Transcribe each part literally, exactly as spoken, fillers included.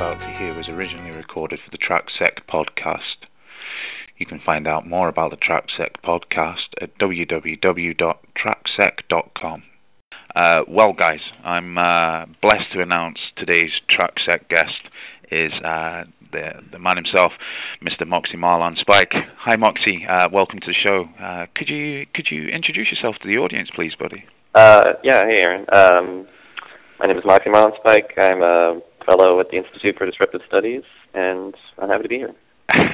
about to hear was originally recorded for the TrackSec podcast. You can find out more about the TrackSec podcast at w w w dot tracksec dot com. Uh, well, guys, I'm uh, blessed to announce today's TrackSec guest is uh, the the man himself, Mister Moxie Marlon-Spike. Hi, Moxie. Uh, welcome to the show. Uh, could you could you introduce yourself to the audience, please, buddy? Uh, yeah, hey, Aaron. Um, my name is Moxie Marlon-Spike. I'm a fellow at the Institute for Disruptive Studies, and I'm happy to be here.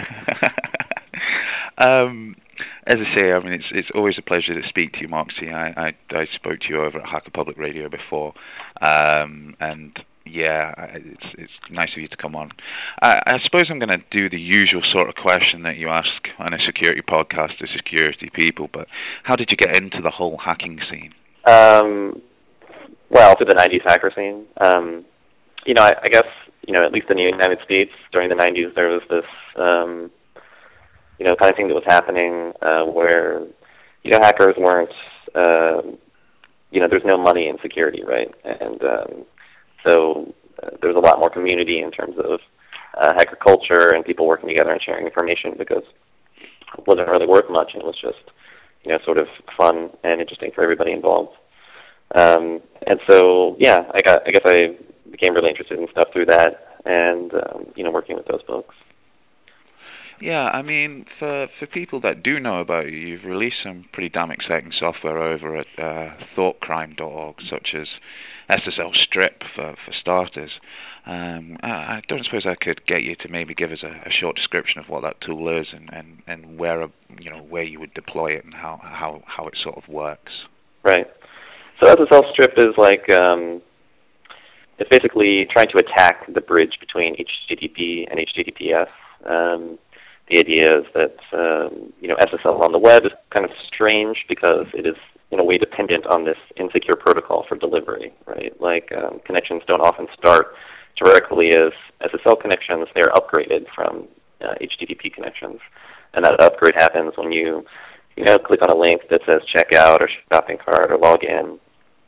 um, as I say, I mean, it's it's always a pleasure to speak to you, Moxie. I I, I spoke to you over at Hacker Public Radio before, um, and yeah, it's it's nice of you to come on. I, I suppose I'm going to do the usual sort of question that you ask on a security podcast to security people, but how did you get into the whole hacking scene? Um, well, through the nineties hacker scene. Um, you know, I, I guess, you know, at least in the United States during the nineties, there was this, um, you know, kind of thing that was happening uh, where, you know, hackers weren't, uh, you know, there's no money in security, right? And um, so uh, there was a lot more community in terms of uh, hacker culture and people working together and sharing information because it wasn't really worth much, and it was just, you know, sort of fun and interesting for everybody involved. Um, and so, yeah, I got, I guess I became really interested in stuff through that, and um, you know, working with those folks. Yeah, I mean, for for people that do know about you, you've released some pretty damn exciting software over at uh, thought crime dot org, such as S S L Strip for for starters. Um, I, I don't suppose I could get you to maybe give us a, a short description of what that tool is and, and, and where you know where you would deploy it and how, how, how it sort of works. Right. So S S L Strip is like um, it's basically trying to attack the bridge between H T T P and H T T P S. Um, the idea is that um, you know S S L on the web is kind of strange because it is in a way dependent on this insecure protocol for delivery, right? Like um, connections don't often start directly as S S L connections; they're upgraded from uh, H T T P connections, and that upgrade happens when you you know click on a link that says checkout or shopping cart or login,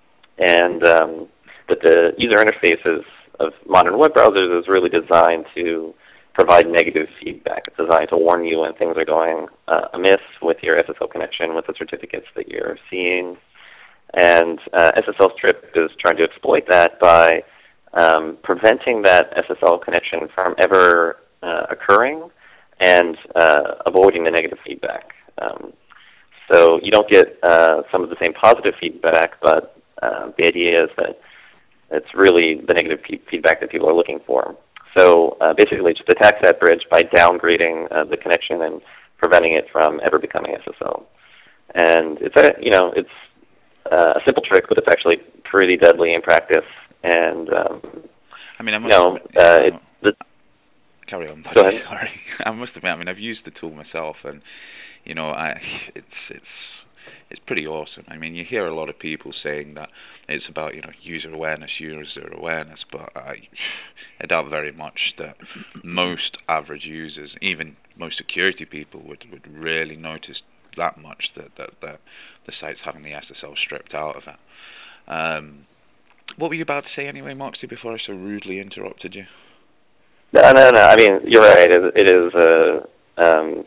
and um, that the user interfaces of modern web browsers is really designed to provide negative feedback. It's designed to warn you when things are going uh, amiss with your S S L connection, with the certificates that you're seeing. And uh, S S L Strip is trying to exploit that by um, preventing that S S L connection from ever uh, occurring and uh, avoiding the negative feedback. Um, so you don't get uh, some of the same positive feedback, but uh, the idea is that it's really the negative p- feedback that people are looking for. So uh, basically, just attacks that bridge by downgrading uh, the connection and preventing it from ever becoming S S L. And it's a you know it's uh, a simple trick, but it's actually pretty deadly in practice. And um, I mean, I must you know, admit, uh, it, the, carry on. Go ahead. Sorry, I must admit. I mean, I've used the tool myself, and you know, I it's it's. It's pretty awesome. I mean, you hear a lot of people saying that it's about, you know, user awareness, user awareness, but I, I doubt very much that most average users, even most security people, would, would really notice that much that, that, that the site's having the S S L stripped out of it. Um, what were you about to say anyway, Moxie, before I so rudely interrupted you? No, no, no. I mean, you're right. It, it is uh, um,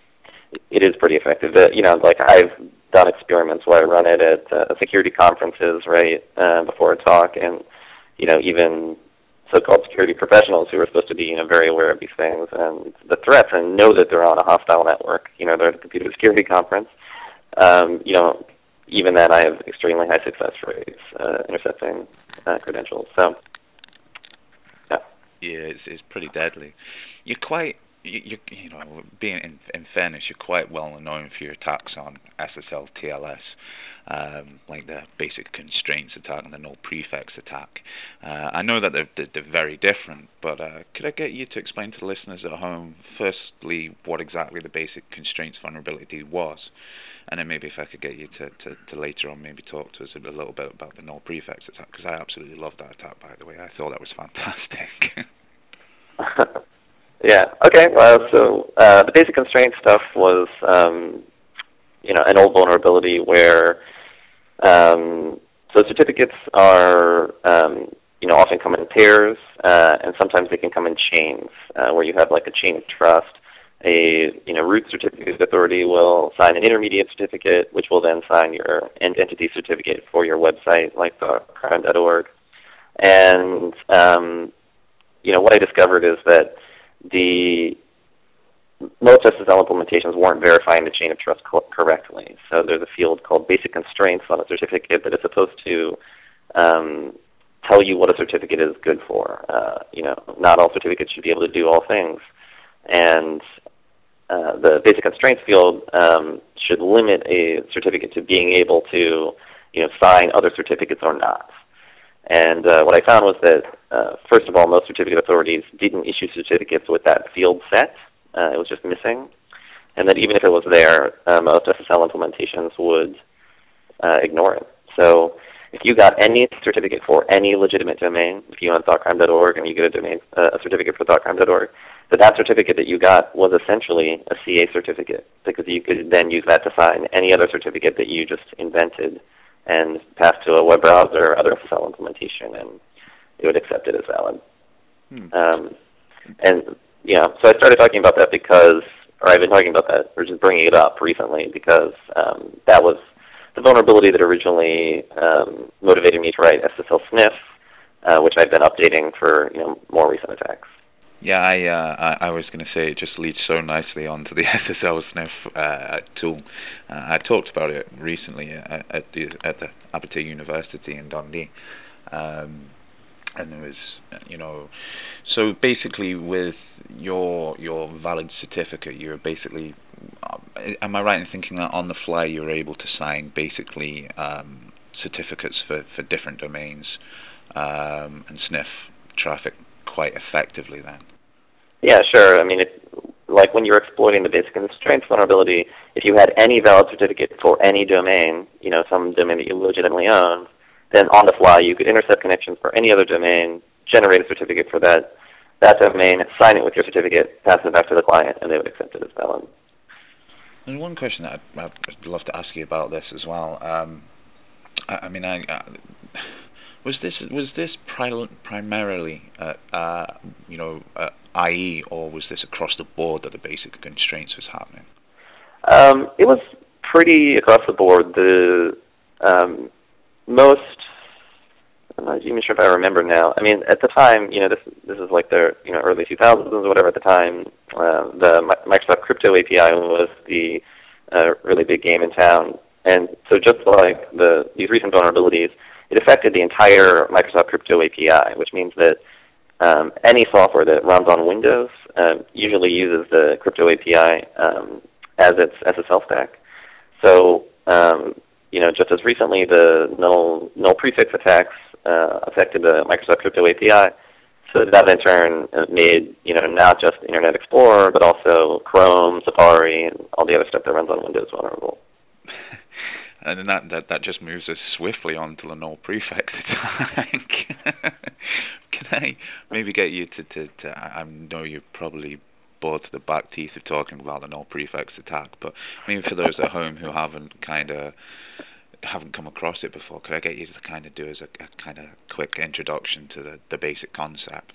it is pretty effective. Uh, you know, like I've done experiments where I run it at uh, security conferences, right, uh, before a talk, and, you know, even so-called security professionals who are supposed to be, you know, very aware of these things and the threats and know that they're on a hostile network, you know, they're at a computer security conference, um, you know, even then I have extremely high success rates uh, intercepting uh, credentials, so, yeah. Yeah, it's, it's pretty deadly. You're quite... You, you, you know, being in, in fairness, you're quite well known for your attacks on S S L T L S, um, like the basic constraints attack and the null prefix attack. Uh, I know that they're, they're, they're very different, but uh, could I get you to explain to the listeners at home, firstly, what exactly the basic constraints vulnerability was, and then maybe if I could get you to, to, to later on maybe talk to us a little bit about the null prefix attack, because I absolutely loved that attack, by the way. I thought that was fantastic. Yeah. Okay. Well, so uh, the basic constraint stuff was, um, you know, an old vulnerability where, um, so certificates are, um, you know, often come in pairs, uh, and sometimes they can come in chains, uh, where you have like a chain of trust. A you know root certificate authority will sign an intermediate certificate, which will then sign your end entity certificate for your website, like crime dot org. And um, you know what I discovered is that the most S S L implementations weren't verifying the chain of trust co- correctly. So there's a field called basic constraints on a certificate that is supposed to um, tell you what a certificate is good for. Uh, you know, not all certificates should be able to do all things. And uh, the basic constraints field um, should limit a certificate to being able to, you know, sign other certificates or not. And uh, what I found was that, uh, first of all, most certificate authorities didn't issue certificates with that field set. Uh, it was just missing. And that even if it was there, uh, most S S L implementations would uh, ignore it. So if you got any certificate for any legitimate domain, if you went thought crime dot org and you get a domain, uh, a certificate for thought crime dot org, that that certificate that you got was essentially a C A certificate, because you could then use that to sign any other certificate that you just invented and pass to a web browser or other S S L implementation, and it would accept it as valid. Hmm. Um, and, you know, so I started talking about that because, or I've been talking about that, or just bringing it up recently, because um, that was the vulnerability that originally um, motivated me to write S S L Sniff, uh, which I've been updating for, you know, more recent attacks. Yeah, I, uh, I I was going to say it just leads so nicely onto the S S L Sniff uh, tool. Uh, I talked about it recently at, at the at the Abertay University in Dundee, um, and there was, you know, so basically with your your valid certificate, you're basically, am I right in thinking that on the fly you're able to sign basically um, certificates for, for different domains um, and sniff traffic quite effectively then? Yeah, sure. I mean, if, like when you're exploiting the basic constraints vulnerability, if you had any valid certificate for any domain, you know, some domain that you legitimately owned, then on the fly you could intercept connections for any other domain, generate a certificate for that that domain, sign it with your certificate, pass it back to the client, and they would accept it as valid. And one question that I'd, I'd love to ask you about this as well. Um, I, I mean, I. I Was this was this pri- primarily, uh, uh, you know, uh, I E, or was this across the board that the basic constraints was happening? Um, it was pretty across the board. The um, most, I'm not even sure if I remember now. I mean, at the time, you know, this this is like the you know early two thousands or whatever. At the time, uh, the Microsoft Crypto A P I was the uh, really big game in town, and so just like the these recent vulnerabilities, it affected the entire Microsoft Crypto A P I, which means that um, any software that runs on Windows um, usually uses the Crypto A P I um, as its S S L stack. So, um, you know, just as recently, the null, null prefix attacks uh, affected the Microsoft Crypto A P I. So that in turn made, you know, not just Internet Explorer, but also Chrome, Safari, and all the other stuff that runs on Windows vulnerable. And then that, that, that just moves us swiftly on to the null prefix attack. Can I maybe get you to, to, to, I know you're probably bored to the back teeth of talking about the null prefix attack, but maybe for those at home who haven't kind of, haven't come across it before, could I get you to kind of do as a, a kind of quick introduction to the, the basic concept?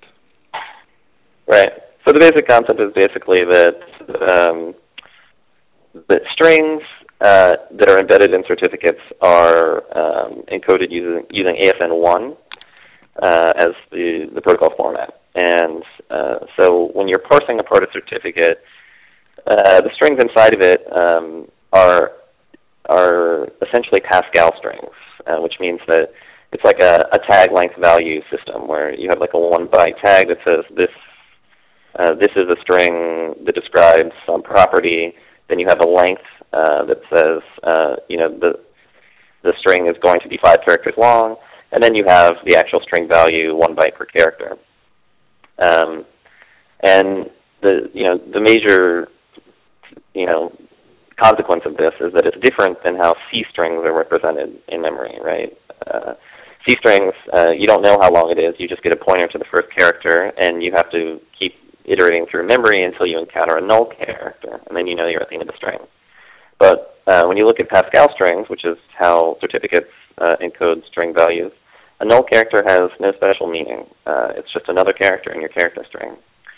Right. So the basic concept is basically that, um, that strings Uh, that are embedded in certificates are um, encoded using using A S N one uh, as the, the protocol format. And uh, so when you're parsing apart a certificate, uh, the strings inside of it um, are are essentially Pascal strings, uh, which means that it's like a, a tag length value system where you have like a one byte tag that says this uh, this is a string that describes some property. Then you have a length uh, that says, uh, you know, the the string is going to be five characters long, and then you have the actual string value, one byte per character. Um, and the you know the major you know consequence of this is that it's different than how C strings are represented in memory, right? Uh, C strings, uh, you don't know how long it is. You just get a pointer to the first character, and you have to keep iterating through memory until you encounter a null character, and then you know you're at the end of the string. But uh, when you look at Pascal strings, which is how certificates uh, encode string values, a null character has no special meaning. Uh, it's just another character in your character string.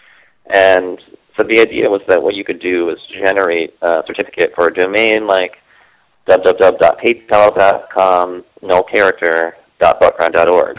And so the idea was that what you could do is generate a certificate for a domain like w w w dot paypal dot com null character dot buckground dot org.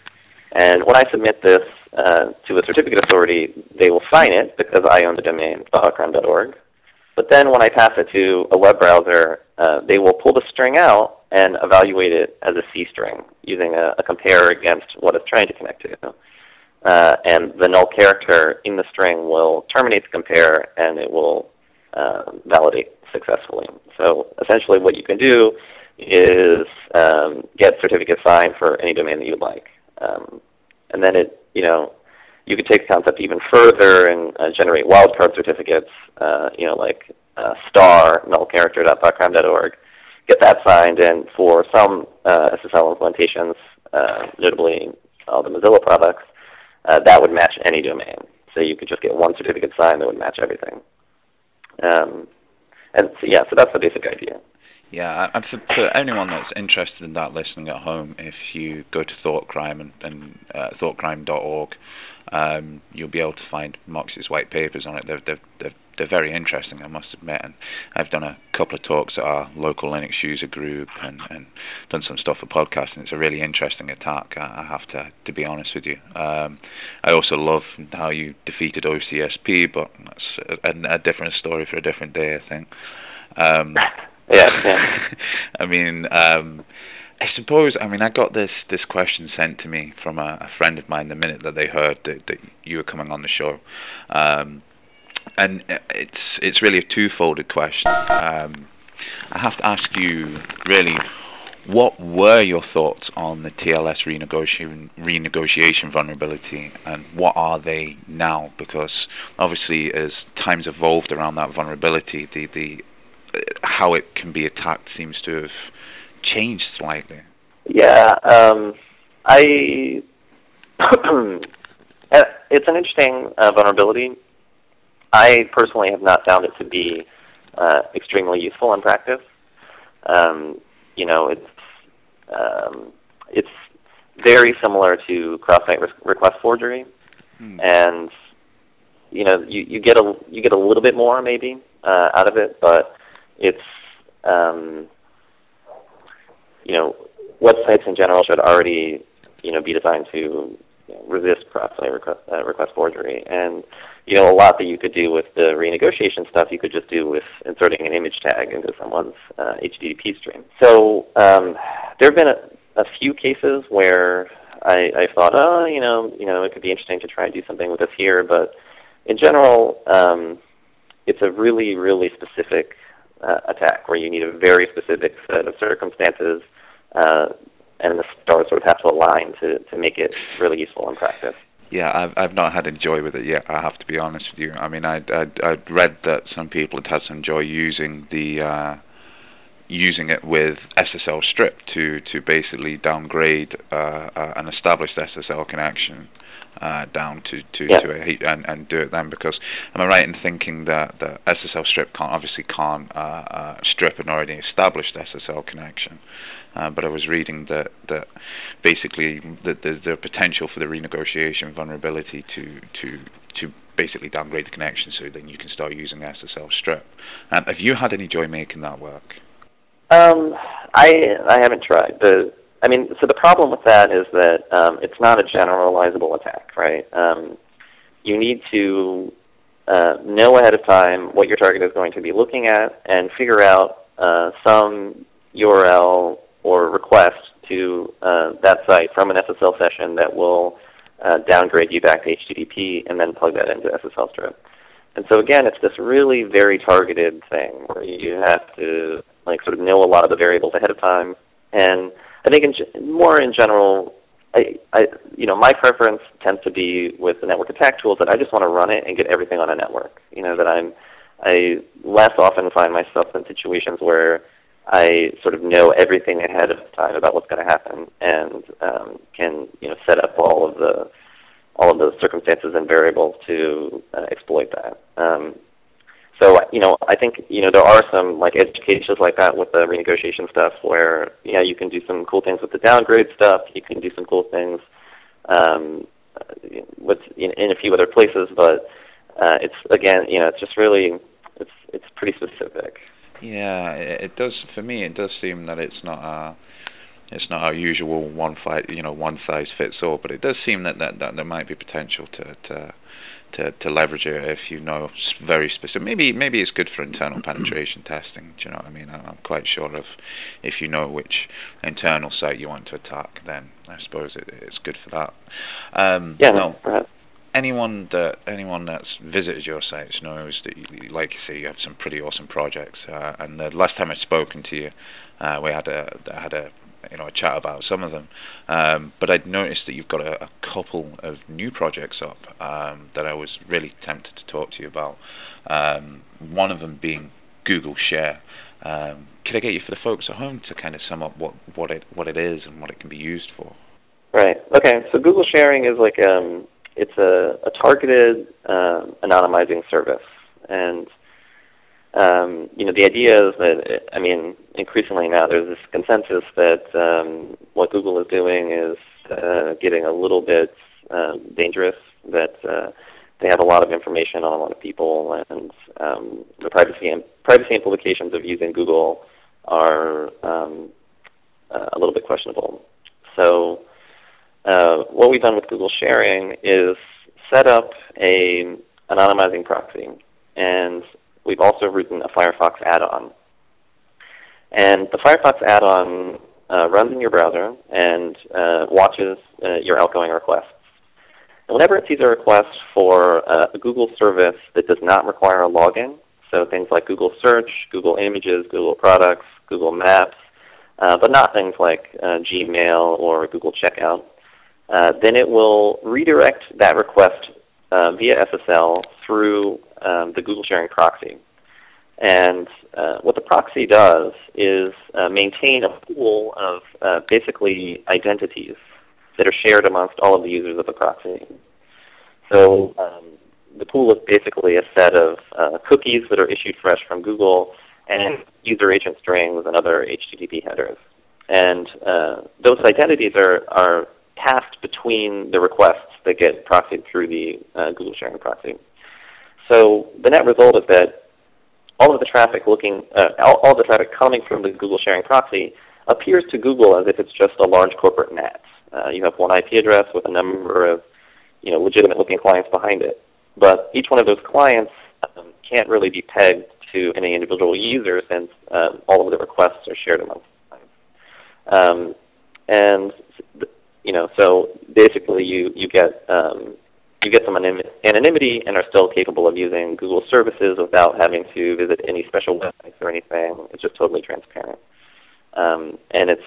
And when I submit this uh, to a certificate authority, they will sign it because I own the domain buckground dot org. But then when I pass it to a web browser, uh, they will pull the string out and evaluate it as a C string using a, a compare against what it's trying to connect to. Uh, and the null character in the string will terminate the compare, and it will uh, validate successfully. So essentially what you can do is um, get certificate signed for any domain that you'd like. Um, and then it, you know, you could take the concept even further and uh, generate wildcard certificates, uh, you know, like uh, star null character dot buckground dot org. Get that signed, and for some uh, S S L implementations, uh, notably all the Mozilla products, uh, that would match any domain. So you could just get one certificate signed that would match everything. Um, and so, yeah, so that's the basic idea. Yeah, and for, for anyone that's interested in that listening at home, if you go to ThoughtCrime and, and uh, thought crime dot org, um, you'll be able to find Moxie's white papers on it. They're, they're, they're, they're very interesting, I must admit. And I've done a couple of talks at our local Linux user group and, and done some stuff for podcasting. It's a really interesting attack, I have to, to be honest with you. Um, I also love how you defeated O C S P, but that's a, a different story for a different day, I think. Um, Yeah, yeah. I mean, um, I suppose, I mean, I got this, this question sent to me from a, a friend of mine the minute that they heard that, that you were coming on the show. Um, and it's it's really a two-folded question. Um, I have to ask you, really, what were your thoughts on the T L S renegotiation, renegotiation vulnerability, and what are they now? Because obviously, as times evolved around that vulnerability, the the how it can be attacked seems to have changed slightly. Yeah, um, I. It's an interesting uh, vulnerability. I personally have not found it to be uh, extremely useful in practice. Um, you know, it's um, it's very similar to cross-site re- request forgery, hmm. and you know, you, you get a you get a little bit more maybe uh, out of it, but it's, um, you know, websites in general should already, you know, be designed to you know, resist cross-site request, uh, request forgery. And, you know, a lot that you could do with the renegotiation stuff, you could just do with inserting an image tag into someone's uh, H T T P stream. So um, there have been a, a few cases where I, I thought, oh, you know, you know, it could be interesting to try and do something with this here. But in general, um, it's a really, really specific Uh, attack where you need a very specific set of circumstances, uh, and the stars sort of have to align to, to make it really useful in practice. Yeah, I've I've not had enjoy with it yet, I have to be honest with you. I mean, I'd I'd, I'd read that some people had had some joy using the uh, using it with S S L strip to to basically downgrade uh, uh, an established S S L connection Uh, down to to, yeah. to a heat and, and do it then, because am I right in thinking that the S S L strip can't obviously can't uh, uh, strip an already established S S L connection, uh, but I was reading that that basically that there's the potential for the renegotiation vulnerability to to to basically downgrade the connection so then you can start using S S L strip. Um, have you had any joy making that work? Um, I I haven't tried. The I mean, so the problem with that is that um, it's not a generalizable attack, right? Um, you need to uh, know ahead of time what your target is going to be looking at and figure out uh, some U R L or request to uh, that site from an S S L session that will uh, downgrade you back to H T T P and then plug that into S S L strip. And so again, it's this really very targeted thing where you have to like sort of know a lot of the variables ahead of time. And I think in, more in general, I, I, you know, my preference tends to be with the network attack tools that I just want to run it and get everything on a network. You know, that I'm, I less often find myself in situations where I sort of know everything ahead of time about what's going to happen and um, can, you know, set up all of the, all of those circumstances and variables to uh, exploit that. Um, So, you know, I think, you know, there are some, like, edge cases like that with the renegotiation stuff where, yeah, you can do some cool things with the downgrade stuff. You can do some cool things um, with in, in a few other places, but uh, it's, again, you know, it's just really, it's it's pretty specific. Yeah, it, it does, for me, it does seem that it's not a, it's not our usual one fight, you know, one size fits all, but it does seem that, that, that there might be potential to, to To, to leverage it if you know very specific. Maybe maybe it's good for internal penetration testing. Do you know what I mean? I'm quite sure of if you know which internal site you want to attack, then I suppose it, it's good for that. Um, yeah. No. Perhaps. Anyone that anyone that's visited your sites knows that, you, like you say, you have some pretty awesome projects. Uh, and the last time I'd spoken to you, uh, we had a had a you know a chat about some of them. Um, but I'd noticed that you've got a, a couple of new projects up um, that I was really tempted to talk to you about. Um, one of them being Google Share. Um, could I get you, for the folks at home, to kind of sum up what what it what it is and what it can be used for? Right. Okay. So Google Sharing is like um, it's a, a targeted um, anonymizing service, and um, you know the idea is that it, I mean increasingly now there's this consensus that um, what Google is doing is uh, getting a little bit um, dangerous. That uh, they have a lot of information on a lot of people, and um, the privacy and privacy implications of using Google are um, uh, a little bit questionable. So. Uh, what we've done with Google Sharing is set up a anonymizing proxy, and we've also written a Firefox add-on. And the Firefox add-on uh, runs in your browser and uh, watches uh, your outgoing requests. And whenever it sees a request for uh, a Google service that does not require a login, so things like Google Search, Google Images, Google Products, Google Maps, uh, but not things like uh, Gmail or Google Checkout, Uh, then it will redirect that request uh, via S S L through um, the Google Sharing proxy. And uh, what the proxy does is uh, maintain a pool of uh, basically identities that are shared amongst all of the users of the proxy. So um, the pool is basically a set of uh, cookies that are issued fresh from Google and user agent strings and other H T T P headers. And uh, those identities are, are passed between the requests that get proxied through the uh, Google Sharing proxy. So the net result is that all of the traffic looking, uh, all, all the traffic coming from the Google Sharing proxy appears to Google as if it's just a large corporate net. Uh, you have one I P address with a number of, you know, legitimate-looking clients behind it, but each one of those clients um, can't really be pegged to any individual user since um, all of the requests are shared amongst them. Um, and th- You know, so basically you, you get um, you get some anonymity and are still capable of using Google services without having to visit any special websites or anything. It's just totally transparent, um, and it's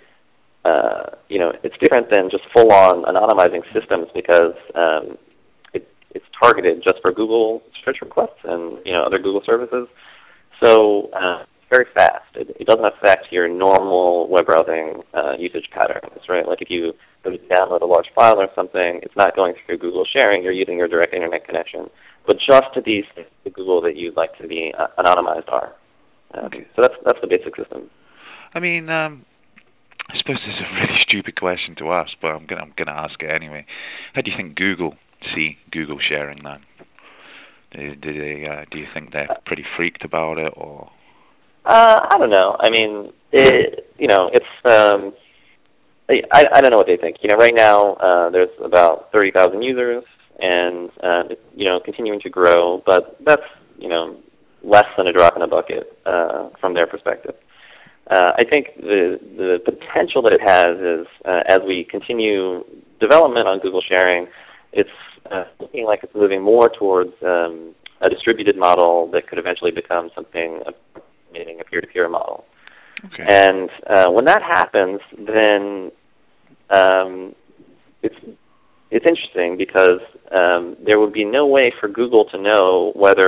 uh, you know it's different than just full-on anonymizing systems because um, it, it's targeted just for Google search requests and you know other Google services. So. Uh, very fast. It, it doesn't affect your normal web browsing uh, usage patterns, right? Like if you go to download a large file or something, it's not going through Google Sharing. You're using your direct internet connection. But just to these the Google that you'd like to be uh, anonymized are. Um, okay. So that's that's the basic system. I mean, um, I suppose this is a really stupid question to ask, but I'm gonna I'm gonna ask it anyway. How do you think Google see Google Sharing then? Do, do they? Uh, do you think they're pretty freaked about it, or? Uh, I don't know. I mean, it, you know, it's, um, I, I don't know what they think. You know, right now uh, there's about thirty thousand users and, uh, it's, you know, continuing to grow, but that's, you know, less than a drop in a bucket uh, from their perspective. Uh, I think the, the potential that it has is uh, as we continue development on Google Sharing, it's uh, looking like it's moving more towards um, a distributed model that could eventually become something meaning a peer-to-peer model. Okay. And uh, when that happens, then um, it's it's interesting because um, there would be no way for Google to know whether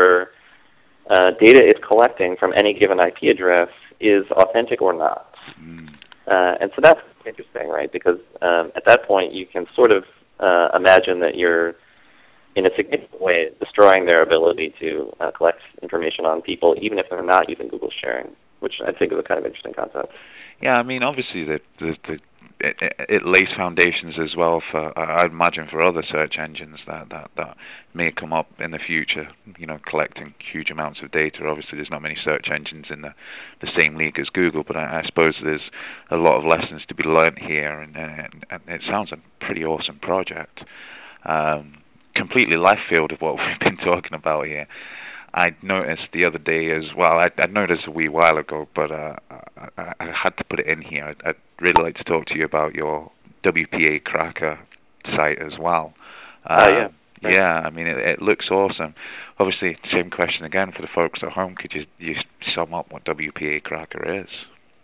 uh, data it's collecting from any given I P address is authentic or not. Mm. Uh, and so that's interesting, right? Because um, at that point, you can sort of uh, imagine that you're in a significant way, destroying their ability to uh, collect information on people, even if they're not using Google sharing, which I think is a kind of interesting concept. Yeah, I mean, obviously, the, the, the, it, it lays foundations as well for, I'd imagine, for other search engines that, that, that may come up in the future, you know, collecting huge amounts of data. Obviously, there's not many search engines in the, the same league as Google, but I, I suppose there's a lot of lessons to be learnt here, and, and, and it sounds a pretty awesome project. Um, completely left field of what we've been talking about here. I noticed the other day as well, I, I noticed a wee while ago, but uh, I, I had to put it in here. I'd, I'd really like to talk to you about your W P A Cracker site as well. Oh, uh, yeah. Right. Yeah, I mean, it, it looks awesome. Obviously, same question again for the folks at home. Could you, you sum up what W P A Cracker is?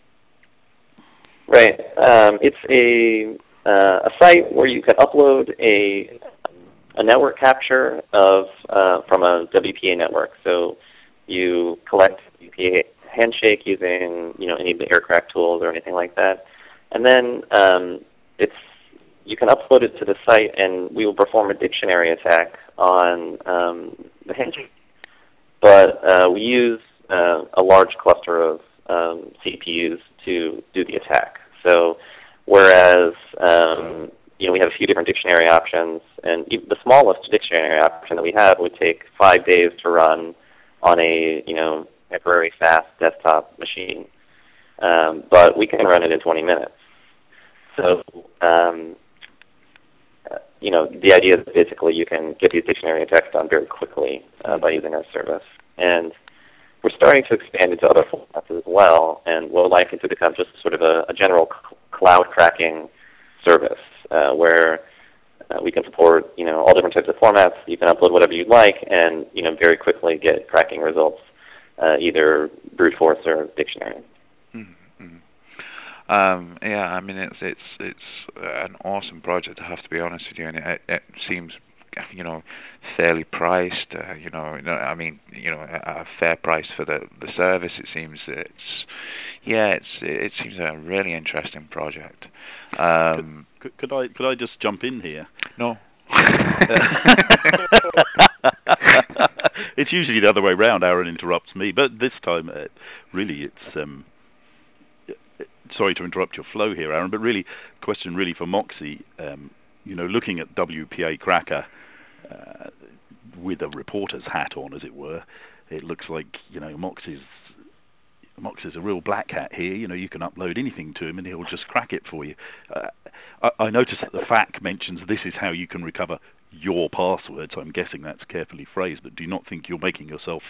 Right. Um, it's a, uh, a site where you can upload a... a network capture of uh, from a W P A network. So you collect W P A handshake using you know any of the AirCrack tools or anything like that, and then um, it's you can upload it to the site, and we will perform a dictionary attack on um, the handshake. But uh, we use uh, a large cluster of um, C P Us to do the attack. So whereas um, You know, we have a few different dictionary options, and the smallest dictionary option that we have would take five days to run on a, you know, temporary fast desktop machine. Um, but we can run it in twenty minutes. So, um, you know, the idea is basically you can get these dictionary attacks done very quickly uh, by using our service. And we're starting to expand into other formats as well, and we'll like it to become just sort of a, a general c- cloud cracking service. Uh, where uh, we can support, you know, all different types of formats. You can upload whatever you'd like, and you know, very quickly get cracking results, uh, either brute force or dictionary. Mm-hmm. Um, yeah, I mean, it's it's it's an awesome project. I have to be honest with you, and it, it seems, you know, fairly priced. Uh, you know, I mean, you know, a, a fair price for the the service. It seems it's. Yeah, it's it seems a really interesting project. Um, could, could, could I could I just jump in here? No. It's usually the other way round. Aaron interrupts me, but this time, uh, really, it's. Um, sorry to interrupt your flow here, Aaron, but really, question really for Moxie. Um, you know, looking at W P A Cracker uh, with a reporter's hat on, as it were, it looks like you know Moxie's. Mox is a real black hat here. You know, you can upload anything to him and he'll just crack it for you. Uh, I, I notice that the F A Q mentions this is how you can recover your password, so I'm guessing that's carefully phrased, but do you not think you're making yourself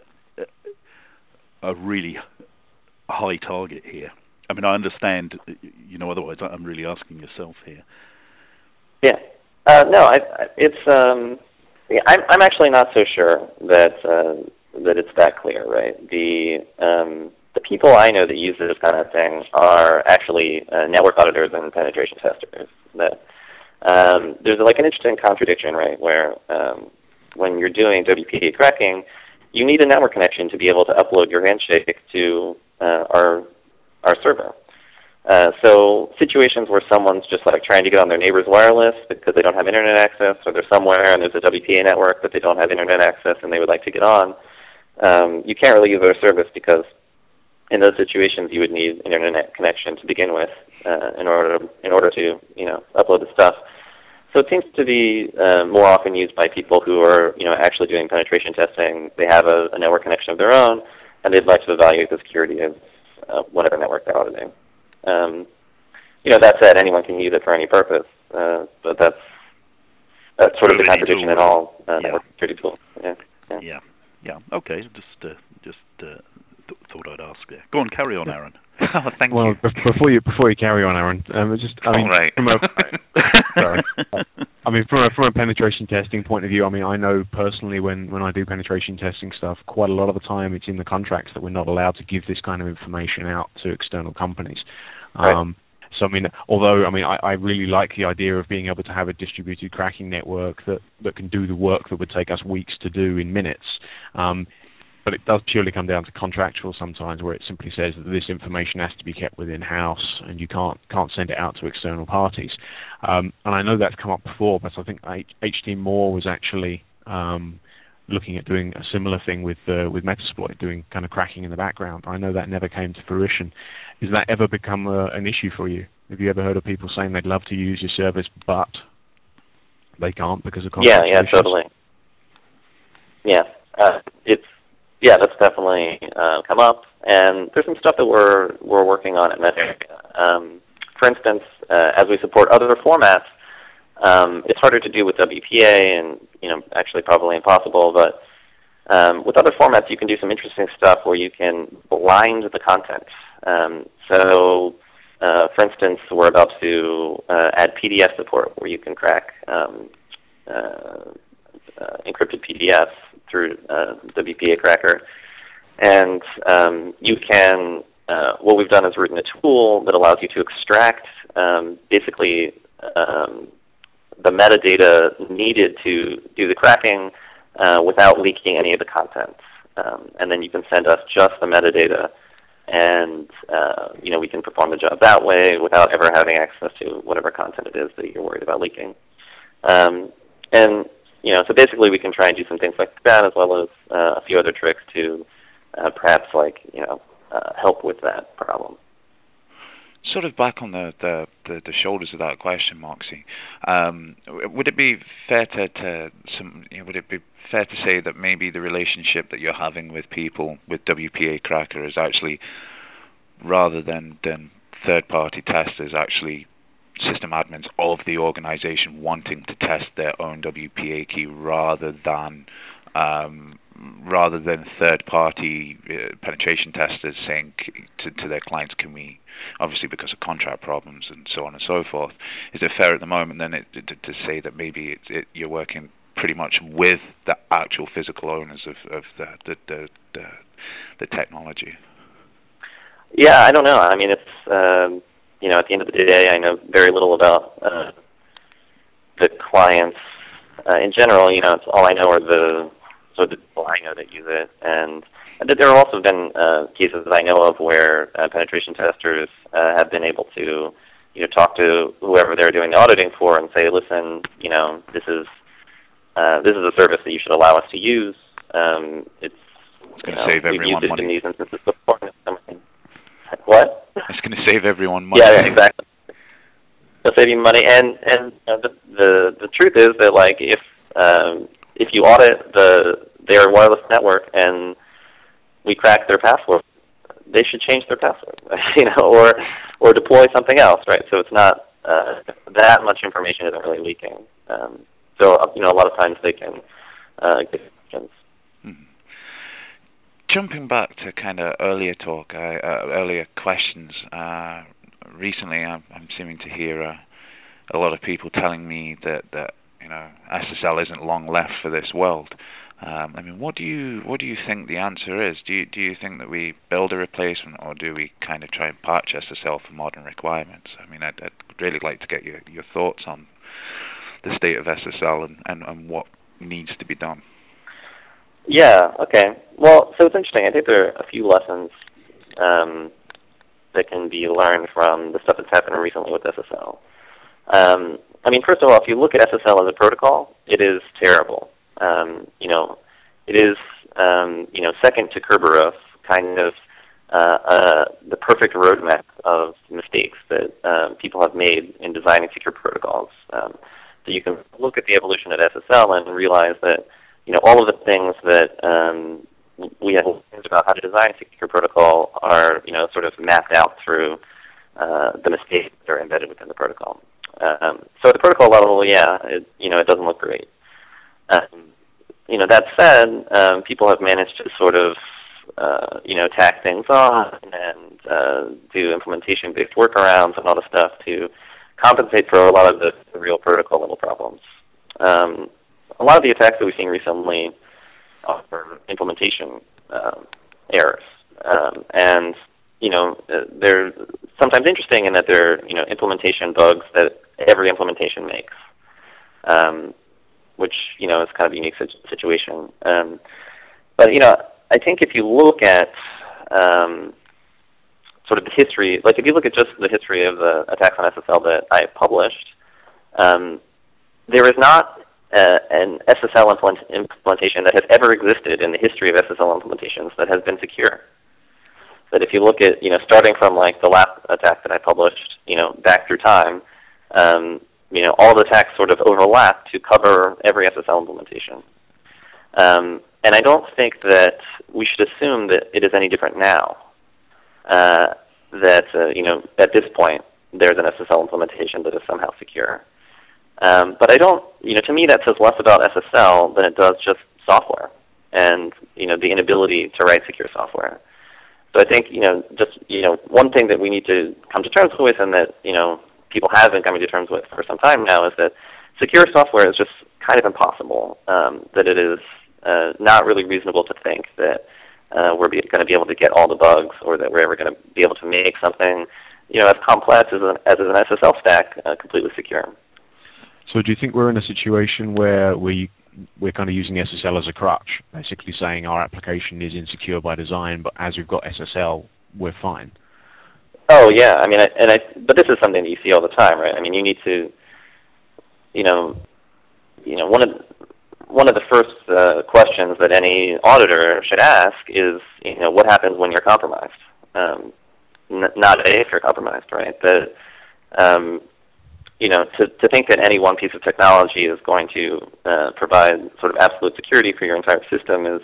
a really high target here? I mean, I understand, you know, otherwise I'm really asking yourself here. Yeah. Uh, no, I, it's, um, yeah, I'm, I'm actually not so sure that, uh, that it's that clear, right? The, um, the people I know that use this kind of thing are actually uh, network auditors and penetration testers. That um, there's like an interesting contradiction, right, where um, when you're doing W P A cracking, you need a network connection to be able to upload your handshake to uh, our our server. Uh, so situations where someone's just like trying to get on their neighbor's wireless because they don't have internet access, or they're somewhere and there's a W P A network but they don't have internet access and they would like to get on, um, you can't really use our service because in those situations you would need an internet connection to begin with uh, in order to, in order to you know upload the stuff. So it seems to be uh, more often used by people who are you know actually doing penetration testing. They have a, a network connection of their own and they'd like to evaluate the security of uh, whatever network they're auditing. Um, you know, that said, anyone can use it for any purpose, uh, but that's that's sort of the contradiction in all uh, network yeah. security tools. Yeah, yeah, yeah. yeah. Okay, just uh, just uh, th- thought I'd ask there. Go on, carry on, Aaron. oh, thank well, you. Well, b- before you before you carry on, Aaron, um, just I mean, right. from a sorry, I mean from a from a penetration testing point of view, I mean I know personally when, when I do penetration testing stuff, quite a lot of the time it's in the contracts that we're not allowed to give this kind of information out to external companies. Right. Um, so I mean, although I mean I, I really like the idea of being able to have a distributed cracking network that, that can do the work that would take us weeks to do in minutes. Um, but it does purely come down to contractual sometimes, where it simply says that this information has to be kept within house and you can't can't send it out to external parties. Um, and I know that's come up before, but I think H D Moore was actually um, looking at doing a similar thing with uh, with Metasploit, doing kind of cracking in the background. I know that never came to fruition. Has that ever become a, an issue for you? Have you ever heard of people saying they'd love to use your service, but they can't because of contract Yeah, yeah, issues? totally. Yeah, uh, it's yeah, that's definitely uh, come up, and there's some stuff that we're we're working on at Metasploit. Um, for instance, uh, as we support other formats, um, it's harder to do with W P A, and you know, actually probably impossible. But um, with other formats, you can do some interesting stuff where you can blind the content. Um, so, uh, for instance, we're about to uh, add P D F support, where you can crack um, uh, uh, encrypted P D F through uh, W P A Cracker. And um, you can, uh, what we've done is written a tool that allows you to extract um, basically um, the metadata needed to do the cracking uh, without leaking any of the content. Um, and then you can send us just the metadata, and uh, you know, we can perform the job that way without ever having access to whatever content it is that you're worried about leaking. Um, and You know, so basically we can try and do some things like that, as well as uh, a few other tricks to uh, perhaps, like, you know, uh, help with that problem. Sort of back on the, the, the, the shoulders of that question, Moxie. Um, would it be fair to, to some? You know, would it be fair to say that maybe the relationship that you're having with people with W P A Cracker is actually, rather than than third-party testers, actually system admins of the organization wanting to test their own W P A key rather than um, rather than third-party uh, penetration testers saying to, to their clients, can we, obviously because of contract problems and so on and so forth. Is it fair at the moment then it, to, to say that maybe it, it, you're working pretty much with the actual physical owners of, of the, the, the, the, the technology? Yeah, I don't know. I mean, it's... Um, You know, at the end of the day, I know very little about uh, the clients uh, in general. You know, it's all I know are the sort of the people I know that use it, and there have also been uh, cases that I know of where uh, penetration testers uh, have been able to, you know, talk to whoever they're doing the auditing for and say, listen, you know, this is uh, this is a service that you should allow us to use. Um, it's it's going to save everyone we've used it money. in these instances before. What? It's going to save everyone money. Yeah, exactly. It'll save you money, and and uh, the, the the truth is that, like, if um, if you audit the their wireless network and we crack their password, they should change their password, you know, or or deploy something else, right? So it's not uh, that much information isn't really leaking. Um, so you know, a lot of times they can uh, get questions. Hmm. Jumping back to kind of earlier talk, uh, uh, earlier questions, uh, recently I'm, I'm seeming to hear uh, a lot of people telling me that, that you know S S L isn't long left for this world. Um, I mean, what do you what do you think the answer is? Do you do you think that we build a replacement, or do we kind of try and patch S S L for modern requirements? I mean, I'd, I'd really like to get your your thoughts on the state of S S L and, and, and what needs to be done. Yeah, okay. Well, so it's interesting. I think there are a few lessons um, that can be learned from the stuff that's happened recently with S S L. Um, I mean, first of all, if you look at S S L as a protocol, it is terrible. Um, you know, it is, um, you know, second to Kerberos, kind of uh, uh, the perfect roadmap of mistakes that uh, people have made in designing secure protocols. Um, so you can look at the evolution of S S L and realize that, you know, all of the things that um, we have learned about how to design a secure protocol are, you know, sort of mapped out through uh, the mistakes that are embedded within the protocol. Um, so at the protocol level, yeah, it, you know, it doesn't look great. Um, you know, that said, um, people have managed to sort of, uh, you know, tack things on and uh, do implementation-based workarounds and all the stuff to compensate for a lot of the, the real protocol level problems. Um, A lot of the attacks that we've seen recently are implementation um, errors, um, and you know they're sometimes interesting in that they're you know implementation bugs that every implementation makes, um, which you know is kind of a unique situation. Um, but you know I think if you look at um, sort of the history, like if you look at just the history of the attacks on S S L that I published, um, there is not uh, an S S L implement implementation that has ever existed in the history of S S L implementations that has been secure. That if you look at, you know, starting from like the last attack that I published, you know, back through time, um, you know, all the attacks sort of overlap to cover every S S L implementation. Um, and I don't think that we should assume that it is any different now. Uh, that, uh, you know, at this point, there's an S S L implementation that is somehow secure. Um, but I don't, you know, to me that says less about S S L than it does just software and, you know, the inability to write secure software. So I think, you know, just, you know, one thing that we need to come to terms with and that, you know, people have been coming to terms with for some time now is that secure software is just kind of impossible, um, that it is uh, not really reasonable to think that uh, we're going to be able to get all the bugs or that we're ever going to be able to make something, you know, as complex as an, as an S S L stack uh, completely secure. So do you think we're in a situation where we, we're kind of using S S L as a crutch, basically saying our application is insecure by design, but as we've got S S L, we're fine? Oh yeah, I mean, I, and I, but this is something that you see all the time, right? I mean, you need to, you know, you know, one of one of the first uh, questions that any auditor should ask is, you know, what happens when you're compromised? Um, n- not if you're compromised, right? That, um, you know, to to think that any one piece of technology is going to uh, provide sort of absolute security for your entire system is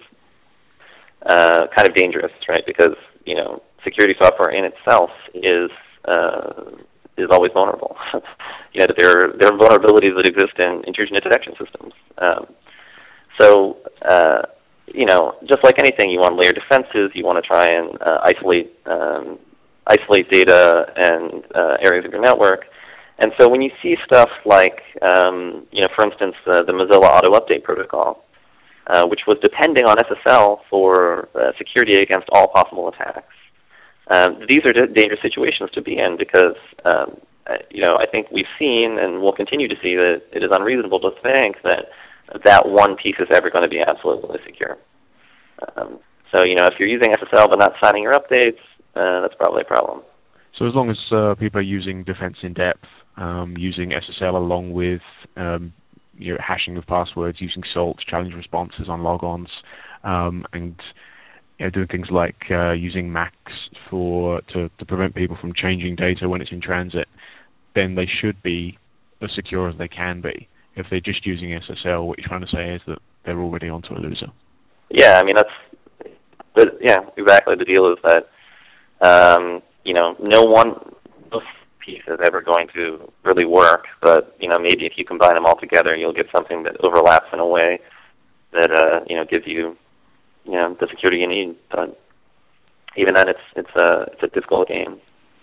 uh, kind of dangerous, right? Because, you know, security software in itself is uh, is always vulnerable. You know, that there are, there are vulnerabilities that exist in intrusion detection systems. Um, so, uh, you know, just like anything, you want to layer defenses. You want to try and uh, isolate um, isolate data and uh, areas of your network. And so when you see stuff like, um, you know, for instance, uh, the Mozilla Auto Update protocol, uh, which was depending on S S L for uh, security against all possible attacks. Um, these are d- dangerous situations to be in because, um, uh, you know, I think we've seen and will continue to see that it is unreasonable to think that that one piece is ever going to be absolutely secure. Um, so, you know, if you're using S S L but not signing your updates, uh, that's probably a problem. So as long as uh, people are using defense in depth, um, using S S L along with um, you know, hashing of passwords, using SALT, challenge responses on logons, um, and you know, doing things like uh, using M A Cs for to, to prevent people from changing data when it's in transit, then they should be as secure as they can be. If they're just using S S L, what you're trying to say is that they're already onto a loser. Yeah, I mean, that's, the, yeah, exactly. The deal is that, um, you know, no one piece is ever going to really work, but, you know, maybe if you combine them all together, you'll get something that overlaps in a way that, uh, you know, gives you, you know, the security you need. But even then, it's it's a it's a difficult game.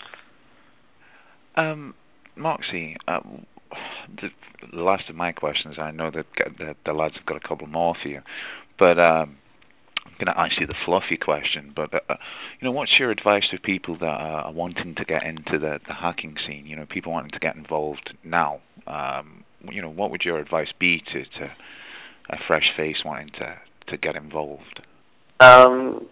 Um, Moxie, uh, the, the last of my questions. I know that the, the lads have got a couple more for you, but um, I'm going to ask you the fluffy question. But uh, you know, what's your advice to people that are wanting to get into the, the hacking scene? You know, people wanting to get involved now. Um, you know, what would your advice be to, to a fresh face wanting to, to get involved? Um,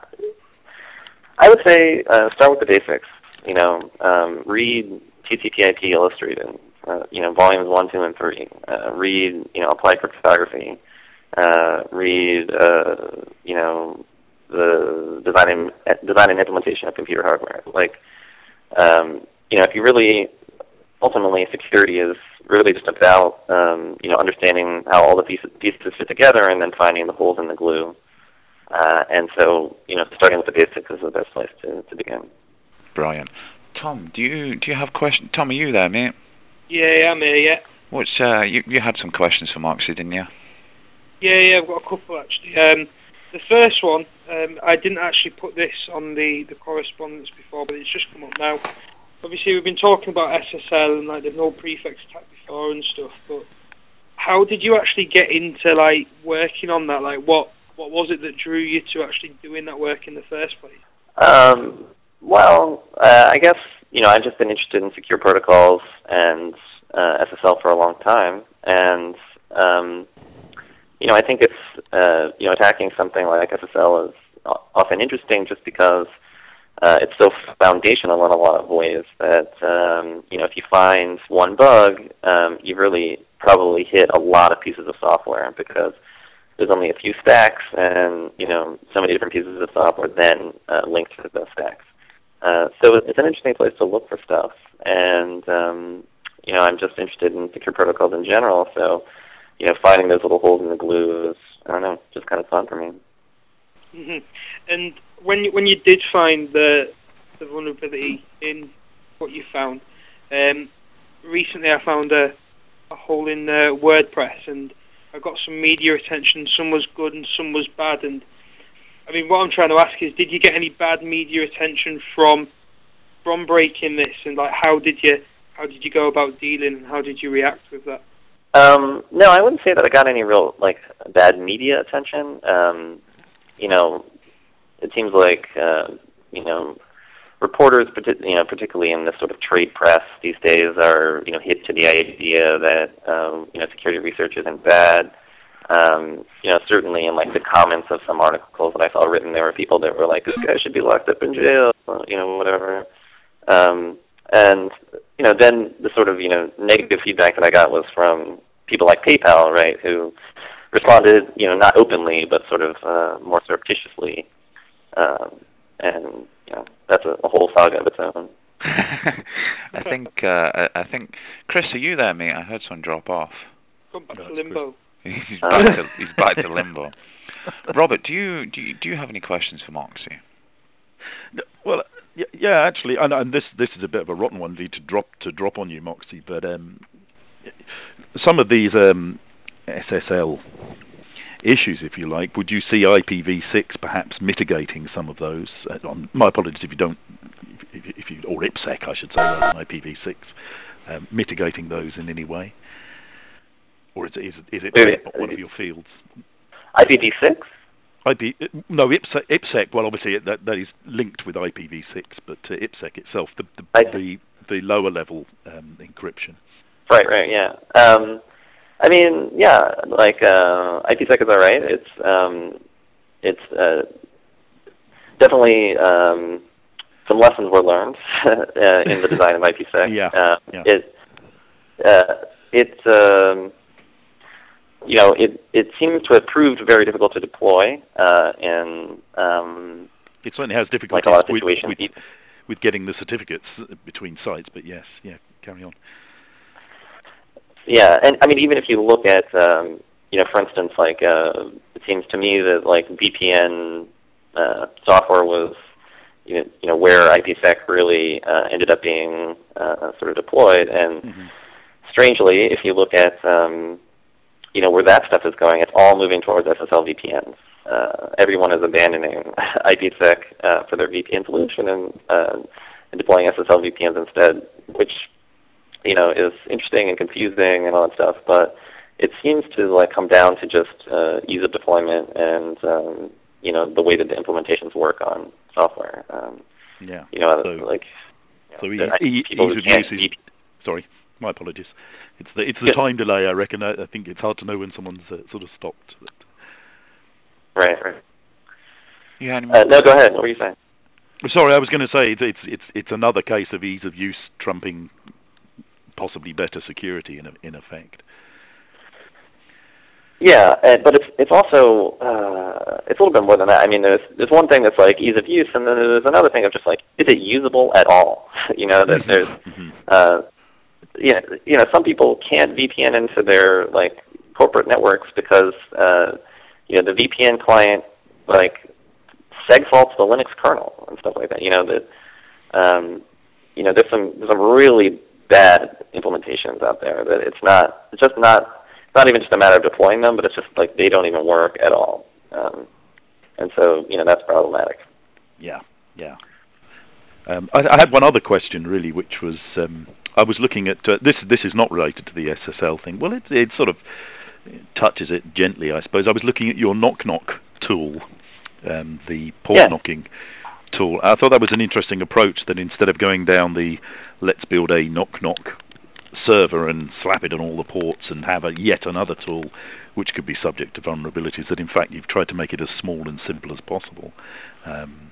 I would say uh, start with the basics. You know, um, read T C P I P Illustrated. Uh, you know, volumes one, two, and three. Uh, read, you know, Applied Cryptography. Uh, read, uh, you know, the design and design and implementation of computer hardware. Like, um, you know, if you really ultimately security is really just about um, you know, understanding how all the pieces pieces fit together and then finding the holes in the glue. Uh, and so, you know, starting with the basics is the best place to, to begin. Brilliant. Tom, do you do you have questions? Tom, are you there, mate? Yeah, yeah, I'm here, yeah. What's uh, you you had some questions for Moxie, didn't you? Yeah, yeah, I've got a couple actually. Um, the first one, um, I didn't actually put this on the, the correspondence before, but it's just come up now. Obviously, we've been talking about S S L and like the null prefix attack before and stuff, but how did you actually get into like working on that? Like, what what was it that drew you to actually doing that work in the first place? Um, well, uh, I guess, you know, I've just been interested in secure protocols and uh, S S L for a long time, and um, you know, I think it's, uh, you know, attacking something like S S L is often interesting just because uh, it's so foundational in a lot of ways that, um, you know, if you find one bug, um, you really probably hit a lot of pieces of software because there's only a few stacks and, you know, so many different pieces of software then uh, linked to those stacks. Uh, so it's an interesting place to look for stuff. And, um, you know, I'm just interested in secure protocols in general, so, you know, finding those little holes in the glue is, I don't know, just kind of fun for me. Mm-hmm. And when you, when you did find the the vulnerability in what you found, um, recently I found a, a hole in uh, WordPress, and I got some media attention. Some was good and some was bad. And I mean, what I'm trying to ask is, did you get any bad media attention from from breaking this? And like, how did you how did you go about dealing, and how did you react with that? Um, no, I wouldn't say that I got any real like bad media attention. Um, you know, it seems like uh, you know reporters, you know, particularly in this sort of trade press these days, are you know hit to the idea that um, you know security research isn't bad. Um, you know, certainly in like the comments of some articles that I saw written, there were people that were like, "This guy should be locked up in jail," you know, whatever. Um, and you know, then the sort of you know negative feedback that I got was from people like PayPal, right, who responded, you know, not openly, but sort of uh, more surreptitiously. Um, and you know, that's a, a whole saga of its own. I think, uh, I, I think, Chris, are you there, mate? I heard someone drop off. Come back to limbo. he's back to he's back to limbo. Robert, do you do you, do you have any questions for Moxie? Well, yeah, yeah actually, and, and this this is a bit of a rotten one to drop to drop on you, Moxie. But um, some of these um, S S L issues, if you like, would you see I P v six perhaps mitigating some of those? Uh, my apologies if you don't, if, if you or IPsec, I should say, rather than I P v six, um, mitigating those in any way, or is it is it, is it Wait, not one of your fields? I P v six? I P no IPsec, IPsec. Well, obviously it, that that is linked with I P v six, but uh, IPsec itself, the the, the the lower level um, encryption. Right, right, yeah. Um, I mean, yeah, like uh, IPsec is all right. It's um, it's uh, definitely um, some lessons were learned uh, in the design of IPsec. Yeah, uh, yeah. It uh, it um, you know it it seems to have proved very difficult to deploy, uh, and um, it certainly has difficulties like a lot of with, situations. with, with getting the certificates between sites. But yes, yeah, carry on. Yeah, and I mean, even if you look at, um, you know, for instance, like uh, it seems to me that like V P N uh, software was, you know, you know, where IPsec really uh, ended up being uh, sort of deployed. And mm-hmm. strangely, if you look at, um, you know, where that stuff is going, it's all moving towards S S L V P Ns. Uh, everyone is abandoning IPsec uh, for their V P N solution and, uh, and deploying S S L V P Ns instead, which you know, is interesting and confusing and all that stuff, but it seems to like come down to just uh, ease of deployment and um, you know the way that the implementations work on software. Um, yeah. You know, so, like so you know, e- e- people ease who can't of use is, sorry, my apologies. It's the it's the yeah. time delay. I reckon. I, I think it's hard to know when someone's uh, sort of stopped. Right. Right. Yeah. Uh, no, go ahead. What were you saying? Sorry, I was going to say it's it's it's it's another case of ease of use trumping possibly better security in in effect. Yeah, uh, but it's it's also uh, it's a little bit more than that. I mean, there's there's one thing that's like ease of use, and then there's another thing of just like, is it usable at all? you know, that there's mm-hmm. uh, you know, you know some people can't V P N into their like corporate networks because uh, you know the V P N client like segfaults the Linux kernel and stuff like that. You know that um, you know there's some there's some really bad implementations out there that it's not it's just not it's not even just a matter of deploying them, but it's just like they don't even work at all, um, and so you know that's problematic. Yeah, yeah. Um, I, I had one other question really, which was um, I was looking at uh, this. This is not related to the S S L thing. Well, it it sort of touches it gently, I suppose. I was looking at your knock knock tool, um, the port yeah. knocking tool. I thought that was an interesting approach. That instead of going down the let's build a knock knock server and slap it on all the ports and have a yet another tool which could be subject to vulnerabilities, that in fact you've tried to make it as small and simple as possible. Um,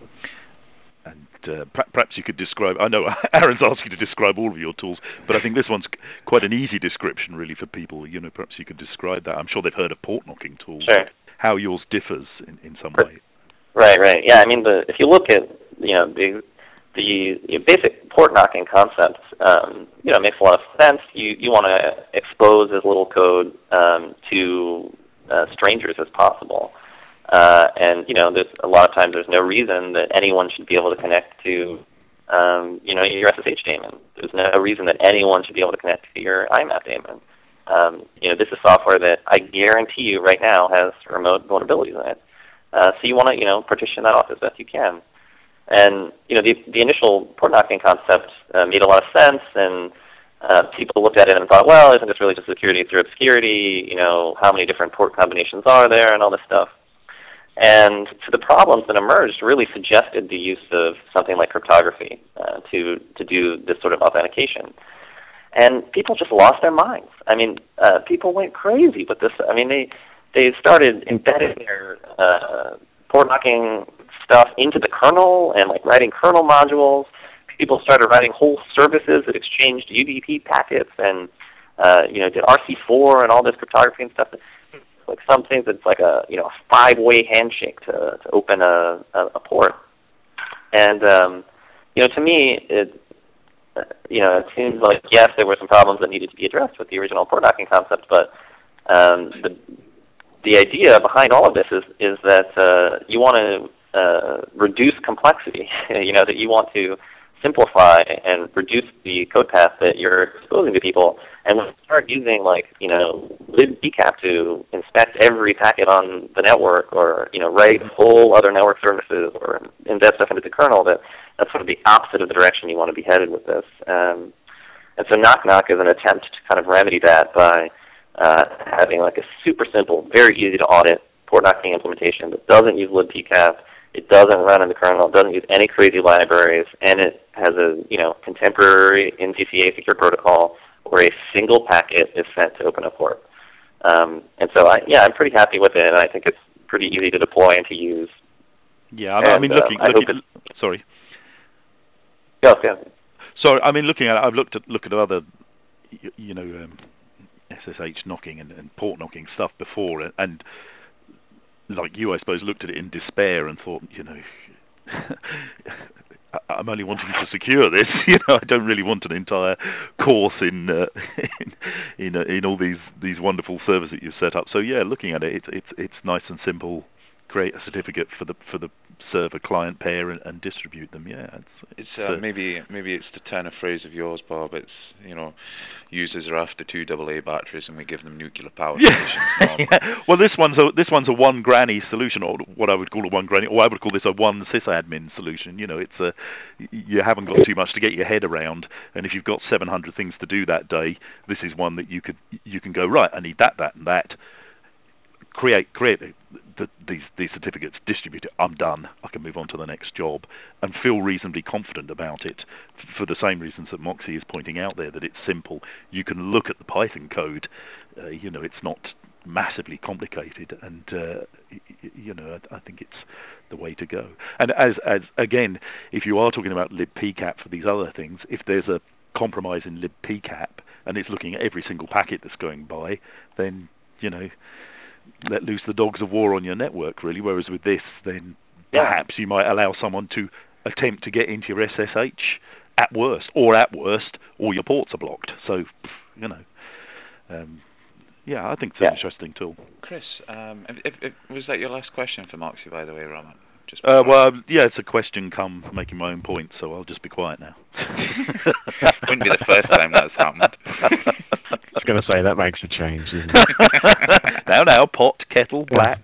and uh, perhaps you could describe, I know Aaron's asked you to describe all of your tools, but I think this one's quite an easy description really for people. You know, perhaps you could describe that. I'm sure they've heard of port knocking tools. Sure. How yours differs in, in some way. Right, right. Yeah, I mean, the, if you look at, you know, the the you know, basic port knocking concept, um, you know, makes a lot of sense. You you want to expose as little code um, to uh, strangers as possible. Uh, and, you know, there's a lot of times there's no reason that anyone should be able to connect to, um, you know, your S S H daemon. There's no reason that anyone should be able to connect to your I map daemon. Um, you know, this is software that I guarantee you right now has remote vulnerabilities in it. Uh, so you want to, you know, partition that off as best you can. And, you know, the, the initial port knocking concept uh, made a lot of sense, and uh, people looked at it and thought, well, isn't this really just security through obscurity? You know, how many different port combinations are there and all this stuff? And so the problems that emerged really suggested the use of something like cryptography uh, to to do this sort of authentication. And people just lost their minds. I mean, uh, people went crazy with this. I mean, they they started embedding their uh, port knocking stuff into the kernel and like writing kernel modules. People started writing whole services that exchanged U D P packets and uh, you know did R C four and all this cryptography and stuff. Like some things, it's like a you know a five-way handshake to to open a a, a port. And um, you know, to me, it uh, you know it seems like yes, there were some problems that needed to be addressed with the original port knocking concept, but um, the the idea behind all of this is is that uh, you want to uh, reduce complexity. you know that you want to simplify and reduce the code path that you're exposing to people. And when you start using, like, you know, libpcap to inspect every packet on the network, or, you know, write whole other network services, or embed stuff into the kernel, that that's sort of the opposite of the direction you want to be headed with this. Um, and so Knock Knock is an attempt to kind of remedy that by uh, having, like, a super simple, very easy to audit port knocking implementation that doesn't use libpcap. It doesn't run in the kernel. It doesn't use any crazy libraries, and it has a you know contemporary N C C A secure protocol where a single packet is sent to open a port. Um, and so, I, yeah, I'm pretty happy with it, and I think it's pretty easy to deploy and to use. Yeah, I, and, I mean, looking, um, I looking sorry. Go, go. Sorry, I mean, looking at, I've looked at looked at other, you, you know, um, S S H knocking and, and port knocking stuff before, and. and like you, I suppose, looked at it in despair and thought, you know, I'm only wanting to secure this. You know, I don't really want an entire course in uh, in in, uh, in all these, these wonderful servers that you've set up. So yeah, looking at it, it's it's it's nice and simple. Create a certificate for the for the server client pair and, and distribute them. Yeah, it's, it's uh, uh, maybe maybe it's to turn a phrase of yours, Bob. It's you know, users are after two double A batteries and we give them nuclear power yeah. stations. yeah. Well, this one's a this one's a one granny solution, or what I would call a one granny, or I would call this a one sysadmin solution. You know, it's a you haven't got too much to get your head around, and if you've got seven hundred things to do that day, this is one that you could you can go right. I need that, that, and that. Create, create the, these these certificates, distribute it. I'm done. I can move on to the next job, and feel reasonably confident about it. For the same reasons that Moxie is pointing out there, that it's simple. You can look at the Python code. Uh, you know, it's not massively complicated, and uh, y- you know, I, I think it's the way to go. And as as again, if you are talking about libpcap for these other things, if there's a compromise in libpcap and it's looking at every single packet that's going by, then you know. Let loose the dogs of war on your network, really. Whereas with this, then yeah. perhaps you might allow someone to attempt to get into your S S H at worst, or at worst, all your ports are blocked. So, you know, um, yeah, I think it's yeah. an interesting tool. Chris, um, if, if, if, was that your last question for Moxie, by the way, Roman? Just uh, well, yeah, it's a question come making my own point, so I'll just be quiet now. Wouldn't be the first time that's happened. I was going to say, that makes a change, isn't it? now, now, pot, kettle, black.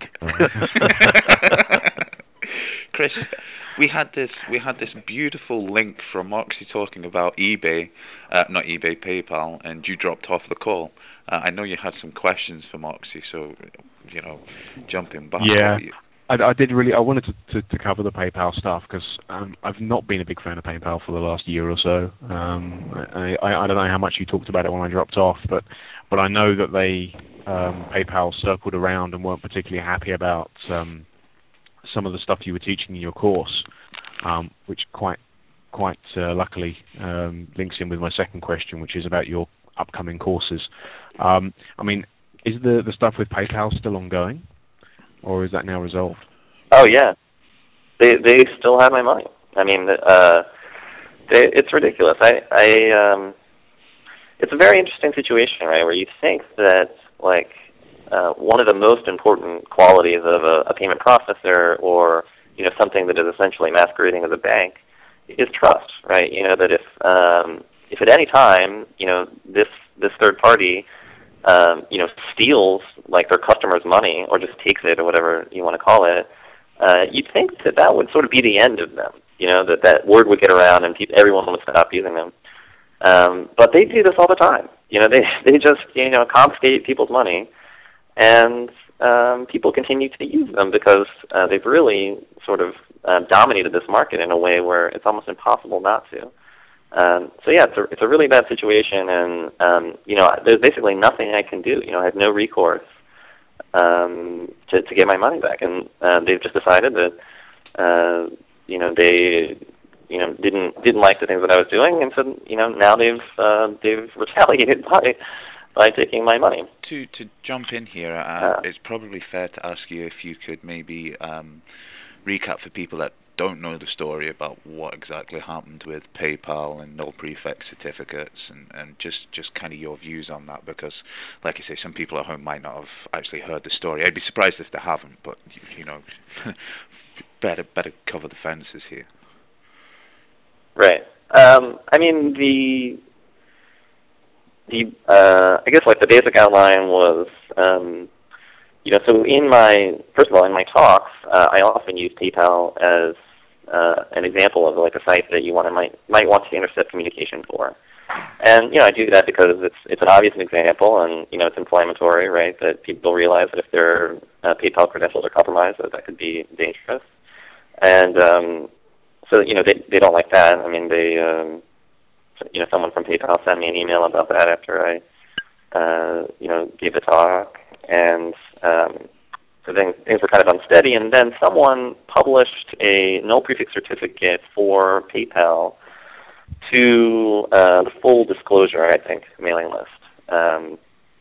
Chris, we had this we had this beautiful link from Moxie talking about eBay, uh, not eBay, PayPal, and you dropped off the call. Uh, I know you had some questions for Moxie, so, you know, jumping back. Yeah. I, I did really. I wanted to, to, to cover the PayPal stuff because um, I've not been a big fan of PayPal for the last year or so. Um, I, I, I don't know how much you talked about it when I dropped off, but but I know that they um, PayPal circled around and weren't particularly happy about um, some of the stuff you were teaching in your course, um, which quite quite uh, luckily um, links in with my second question, which is about your upcoming courses. Um, I mean, is the the stuff with PayPal still ongoing? Or is that now resolved? Oh yeah, they they still have my money. I mean, uh, they, it's ridiculous. I I um, it's a very interesting situation, right? Where you think that like uh, one of the most important qualities of a, a payment processor, or you know something that is essentially masquerading as a bank, is trust, right? You know that if um, if at any time you know this this third party Um, you know, steals like their customer's money or just takes it or whatever you want to call it, uh, you'd think that that would sort of be the end of them. You know, that that word would get around and people, everyone would stop using them. Um, but they do this all the time. You know, they they just you know confiscate people's money, and um, people continue to use them because uh, they've really sort of uh, dominated this market in a way where it's almost impossible not to. Um, so yeah, it's a, it's a really bad situation, and um, you know, there's basically nothing I can do. You know, I have no recourse um, to to get my money back, and uh, they've just decided that uh, you know they you know didn't didn't like the things that I was doing, and so you know now they've uh, they've retaliated by by taking my money. To to jump in here, uh, uh, it's probably fair to ask you if you could maybe um, recap for people that don't know the story about what exactly happened with PayPal and null prefix certificates, and, and just, just kind of your views on that, because, like I say, some people at home might not have actually heard the story. I'd be surprised if they haven't, but, you, you know, better better cover the fences here. Right. Um, I mean, the, the uh, I guess, like, the basic outline was, um, you know, so in my, first of all, in my talks, uh, I often use PayPal as uh, an example of like a site that you want to might might want to intercept communication for, and you know I do that because it's it's an obvious example, and you know it's inflammatory, right? That people realize that if their uh, PayPal credentials are compromised, that that could be dangerous, and um, so you know they they don't like that. I mean, they um, you know someone from PayPal sent me an email about that after I uh, you know gave the talk. And um, so then things were kind of unsteady, and then someone published a null prefix certificate for PayPal to uh, the full disclosure, I think, mailing list. Um,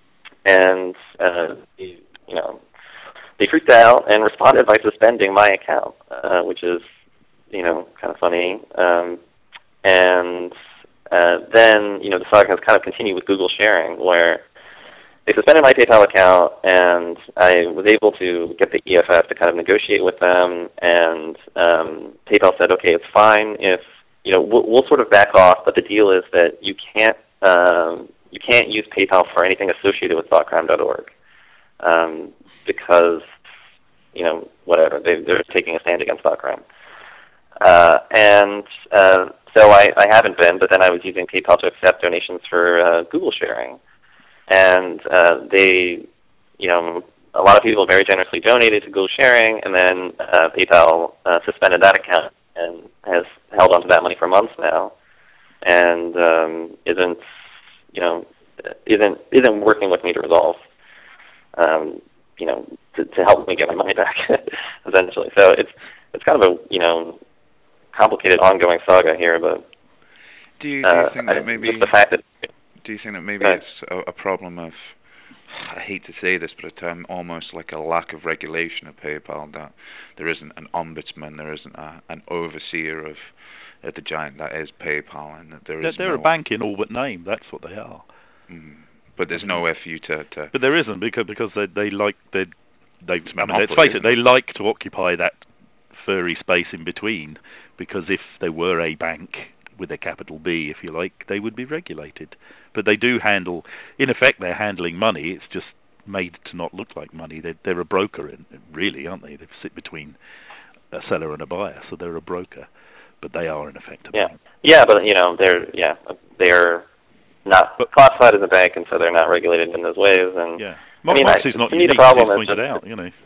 and, uh, you know, they freaked out and responded by suspending my account, uh, which is, you know, kind of funny. Um, and uh, then, you know, the saga has kind of continued with Google sharing, where they suspended my PayPal account, and I was able to get the E F F to kind of negotiate with them, and um, PayPal said, okay, it's fine if, you know, we'll, we'll sort of back off, but the deal is that you can't um, you can't use PayPal for anything associated with thought crime dot org um, because, you know, whatever, they, they're taking a stand against thought crime. Uh, and uh, so I, I haven't been, but then I was using PayPal to accept donations for uh, Google sharing. And uh, they, you know, a lot of people very generously donated to Google sharing, and then uh, PayPal uh, suspended that account and has held onto that money for months now, and um, isn't, you know, isn't isn't working with me to resolve, um, you know, to, to help me get my money back, essentially. So it's it's kind of a you know complicated ongoing saga here, but do you, do you uh, think that maybe just the fact that. Do you think that maybe it's a, a problem of, I hate to say this, but a term almost like a lack of regulation of PayPal, that there isn't an ombudsman, there isn't a, an overseer of uh, the giant that is PayPal, and that there is They're, they're no, a bank in all but name, that's what they are. Mm, but there's nowhere for you to... to but there isn't, because because they they like, they, they, I mean, let's monopoly, face it, they like to occupy that furry space in between, because if they were a bank with a capital B, if you like, they would be regulated. But they do handle, in effect, they're handling money. It's just made to not look like money. They're, they're a broker, in, really, aren't they? They sit between a seller and a buyer, so they're a broker. But they are, in effect, a yeah. bank. Yeah, but, you know, they're, yeah, they're not but, classified as a bank, and so they're not regulated in those ways. And yeah. I mean, Moxie's I, not to me, unique, the problem he's is pointed that, out, you know.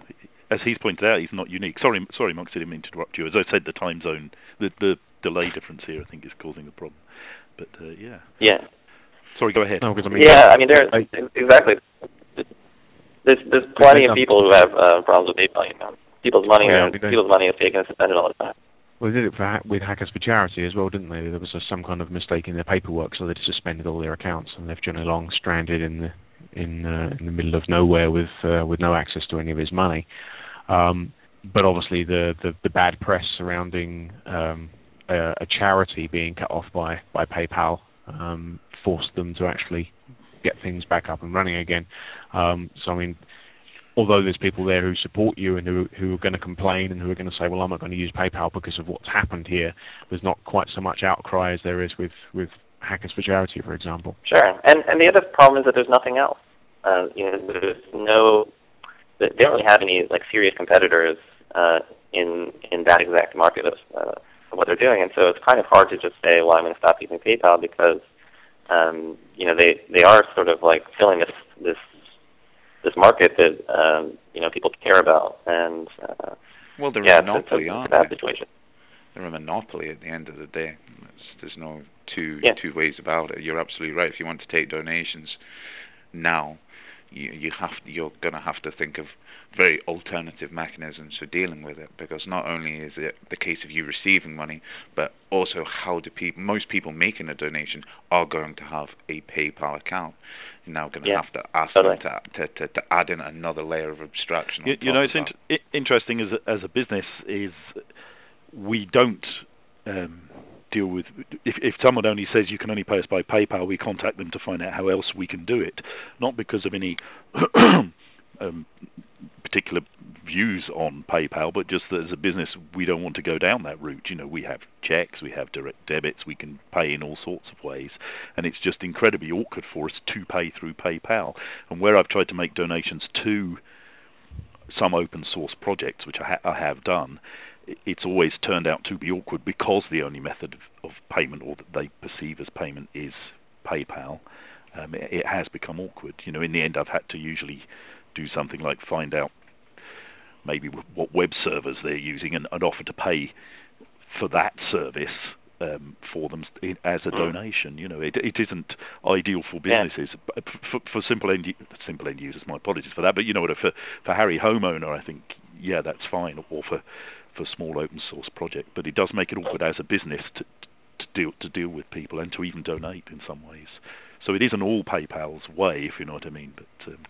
as he's pointed out, he's not unique. Sorry, sorry, Mox, I didn't mean to interrupt you. As I said, the time zone, the the delay difference here, I think, is causing the problem. But uh, yeah. Yeah. Sorry, go ahead. No, because I mean, yeah, I mean, there exactly. There's there's plenty of people who have uh, problems with PayPal. You know, people's money, yeah, are, people's money is taken and suspended all the time. Well, they did it for, with Hackers for Charity as well, didn't they? There was a, some kind of mistake in their paperwork, so they suspended all their accounts and left Johnny Long stranded in the in uh, in the middle of nowhere with uh, with no access to any of his money. Um, but obviously, the, the, the bad press surrounding um, a, a charity being cut off by by PayPal um, forced them to actually get things back up and running again. Um, so I mean, although there's people there who support you and who who are going to complain and who are going to say, well, I'm not going to use PayPal because of what's happened here, there's not quite so much outcry as there is with, with Hackers for Charity, for example. Sure. And and the other problem is that there's nothing else. Uh, you know, there's no, they don't really have any like serious competitors uh, in in that exact market of, uh, of what they're doing, and so it's kind of hard to just say, well, I'm going to stop using PayPal because um, you know they they are sort of like filling this this this market that um, you know people care about, and uh, well, they're yeah, a monopoly, it's, it's aren't a bad they? situation. They're a monopoly at the end of the day. It's, there's no two yeah. two ways about it. You're absolutely right. If you want to take donations now, you you have you're going to have to think of very alternative mechanisms for dealing with it, because not only is it the case of you receiving money, but also how do people, most people making a donation are going to have a PayPal account. You're now going to yeah, have to ask totally. them to, to, to, to add in another layer of abstraction. You, you know, it's int- interesting as a, as a business is we don't um, deal with, if, if someone only says you can only pay us by PayPal, we contact them to find out how else we can do it, not because of any um, particular views on PayPal, but just that as a business we don't want to go down that route. You know, we have checks, we have direct debits, we can pay in all sorts of ways, and it's just incredibly awkward for us to pay through PayPal. And where I've tried to make donations to some open source projects, which I, ha- I have done, it's always turned out to be awkward because the only method of, of payment, or that they perceive as payment, is PayPal. Um, it, it has become awkward. You know, in the end I've had to usually do something like find out maybe what web servers they're using and, and offer to pay for that service um, for them as a donation. You know, it, it isn't ideal for businesses. Yeah. For, for simple end simple end users, my apologies for that, but you know what, for for Harry Homeowner, I think, yeah, that's fine, or for for small open source project, but it does make it awkward as a business to, to deal to deal with people and to even donate in some ways. So it isn't all PayPal's way, if you know what I mean. But um,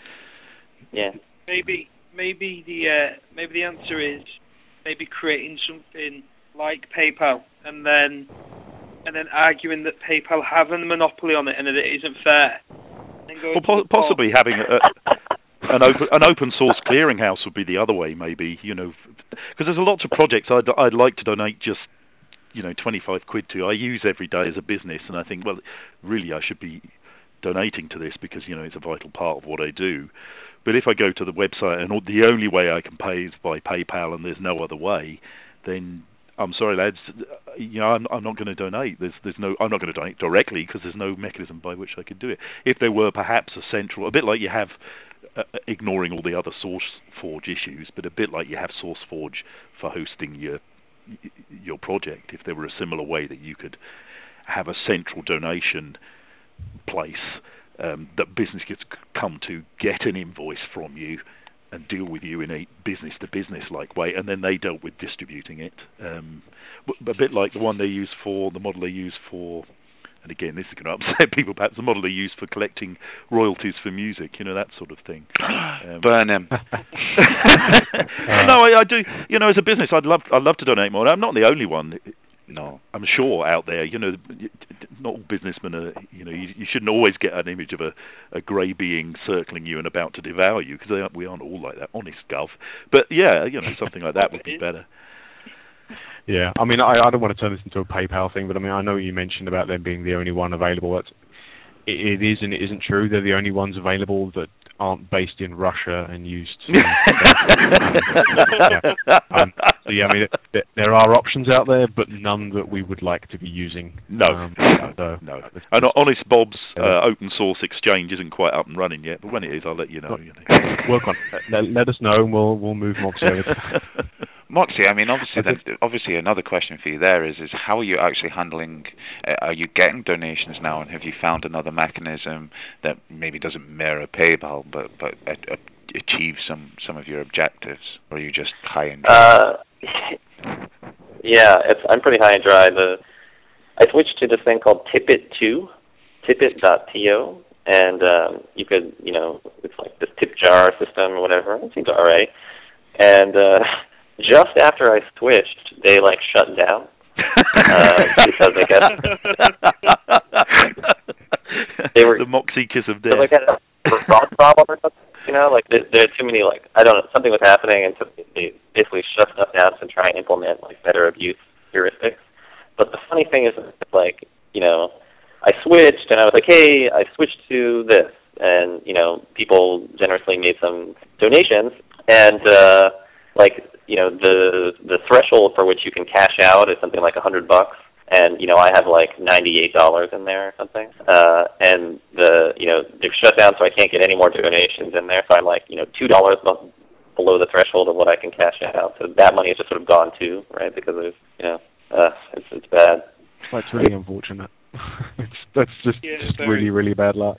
yeah, maybe maybe the uh, maybe the answer is maybe creating something like PayPal, and then and then arguing that PayPal have a monopoly on it and that it isn't fair. Well, po- possibly having a, an open an open source clearinghouse would be the other way, maybe. You know, because there's a lot of projects I'd I'd like to donate just, you know, twenty-five quid to. I use every day as a business, and I think, well, really I should be donating to this because, you know, it's a vital part of what I do. But if I go to the website and the only way I can pay is by PayPal and there's no other way, then I'm sorry, lads, you know, I'm, I'm not going to donate. There's, there's no, I'm not going to donate directly because there's no mechanism by which I could do it. If there were perhaps a central, a bit like you have, uh, ignoring all the other SourceForge issues, but a bit like you have SourceForge for hosting your your project. If there were a similar way that you could have a central donation place um, that business could come to, get an invoice from you and deal with you in a business-to-business like way, and then they dealt with distributing it. Um, a bit like the one they use for, the model they use for, and again, this is going to upset people, perhaps, the model they use for collecting royalties for music, you know, that sort of thing. Um, Burn him. no, I, I do, you know, as a business, I'd love, I'd love to donate more. I'm not the only one. No, I'm sure out there, you know, not all businessmen are, you know, you, you shouldn't always get an image of a, a grey being circling you and about to devour you, because aren't, we aren't all like that, honest gov. But yeah, you know, something like that would be better. Yeah, I mean, I, I don't want to turn this into a PayPal thing, but I mean, I know you mentioned about them being the only one available. That's, it, it is and it isn't true. They're the only ones available that aren't based in Russia and used. To, yeah. um, So, yeah, I mean, it, there are options out there, but none that we would like to be using. No, um, no, so, no. And Honest Bob's uh, open source exchange isn't quite up and running yet, but when it is, I'll let you know. You know. Work on it. Let, let us know, and we'll we'll move Moxie over. Moxie, I mean, obviously, then, obviously, another question for you there is: is how are you actually handling? Uh, are you getting donations now, and have you found another mechanism that maybe doesn't mirror PayPal, but but uh, uh, achieve some some of your objectives, or are you just high and dry? Uh, yeah, it's, I'm pretty high and dry. The I switched to this thing called Tippit two, tippit dot to, and um, you could, you know, it's like this tip jar system or whatever. It seems all right. And uh, just after I switched, they like shut down uh, because I guess they were the Moxie kiss of death. Like had a fraud problem or something. You know, like there, there are too many, like, I don't know, something was happening, and so they basically shut stuff down to try and implement, like, better abuse heuristics. But the funny thing is, like, you know, I switched, and I was like, hey, I switched to this. And, you know, people generously made some donations. And, uh, like, you know, the the threshold for which you can cash out is something like a hundred bucks. And, you know, I have like ninety-eight dollars in there or something. Uh, and, the you know, they've shut down so I can't get any more donations in there. So I'm like, you know, two dollars below the threshold of what I can cash out. So that money is just sort of gone too, right? Because there's, you know, uh, it's, it's bad. That's really unfortunate. it's, that's just, yeah, just really, really bad luck.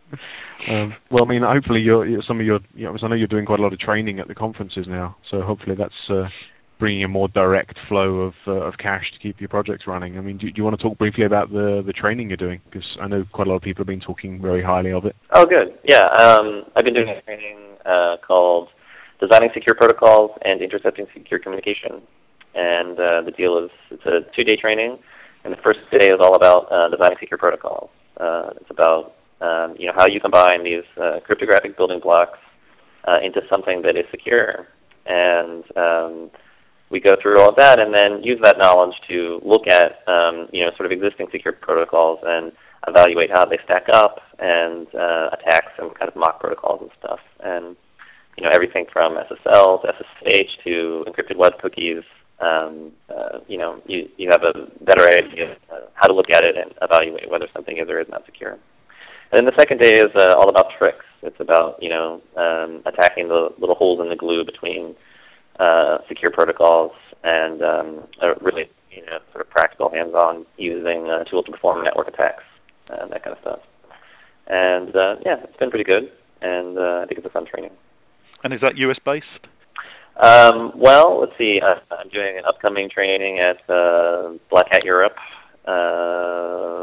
Um, well, I mean, hopefully you're, you're some of your, you know, I know you're doing quite a lot of training at the conferences now. So hopefully that's... Uh, bringing a more direct flow of uh, of cash to keep your projects running. I mean, do, do you want to talk briefly about the the training you're doing? Because I know quite a lot of people have been talking very highly of it. Oh, good. Yeah, um, I've been doing a training uh, called Designing Secure Protocols and Intercepting Secure Communication. And uh, the deal is it's a two-day training, and the first day is all about uh, designing secure protocols. Uh, it's about um, you know how you combine these uh, cryptographic building blocks uh, into something that is secure. And um, we go through all of that and then use that knowledge to look at, um, you know, sort of existing secure protocols and evaluate how they stack up and uh, attack some kind of mock protocols and stuff. And, you know, everything from S S Ls, S S H to encrypted web cookies, um, uh, you know, you, you have a better idea of how to look at it and evaluate whether something is or is not secure. And then the second day is uh, all about tricks. It's about, you know, um, attacking the little holes in the glue between Uh, secure protocols and um, uh, really, you know, sort of practical, hands-on, using uh, tools to perform network attacks and that kind of stuff. And uh, yeah, it's been pretty good, and uh, I think it's a fun training. And is that U S based? Um, well, let's see. Uh, I'm doing an upcoming training at uh, Black Hat Europe uh,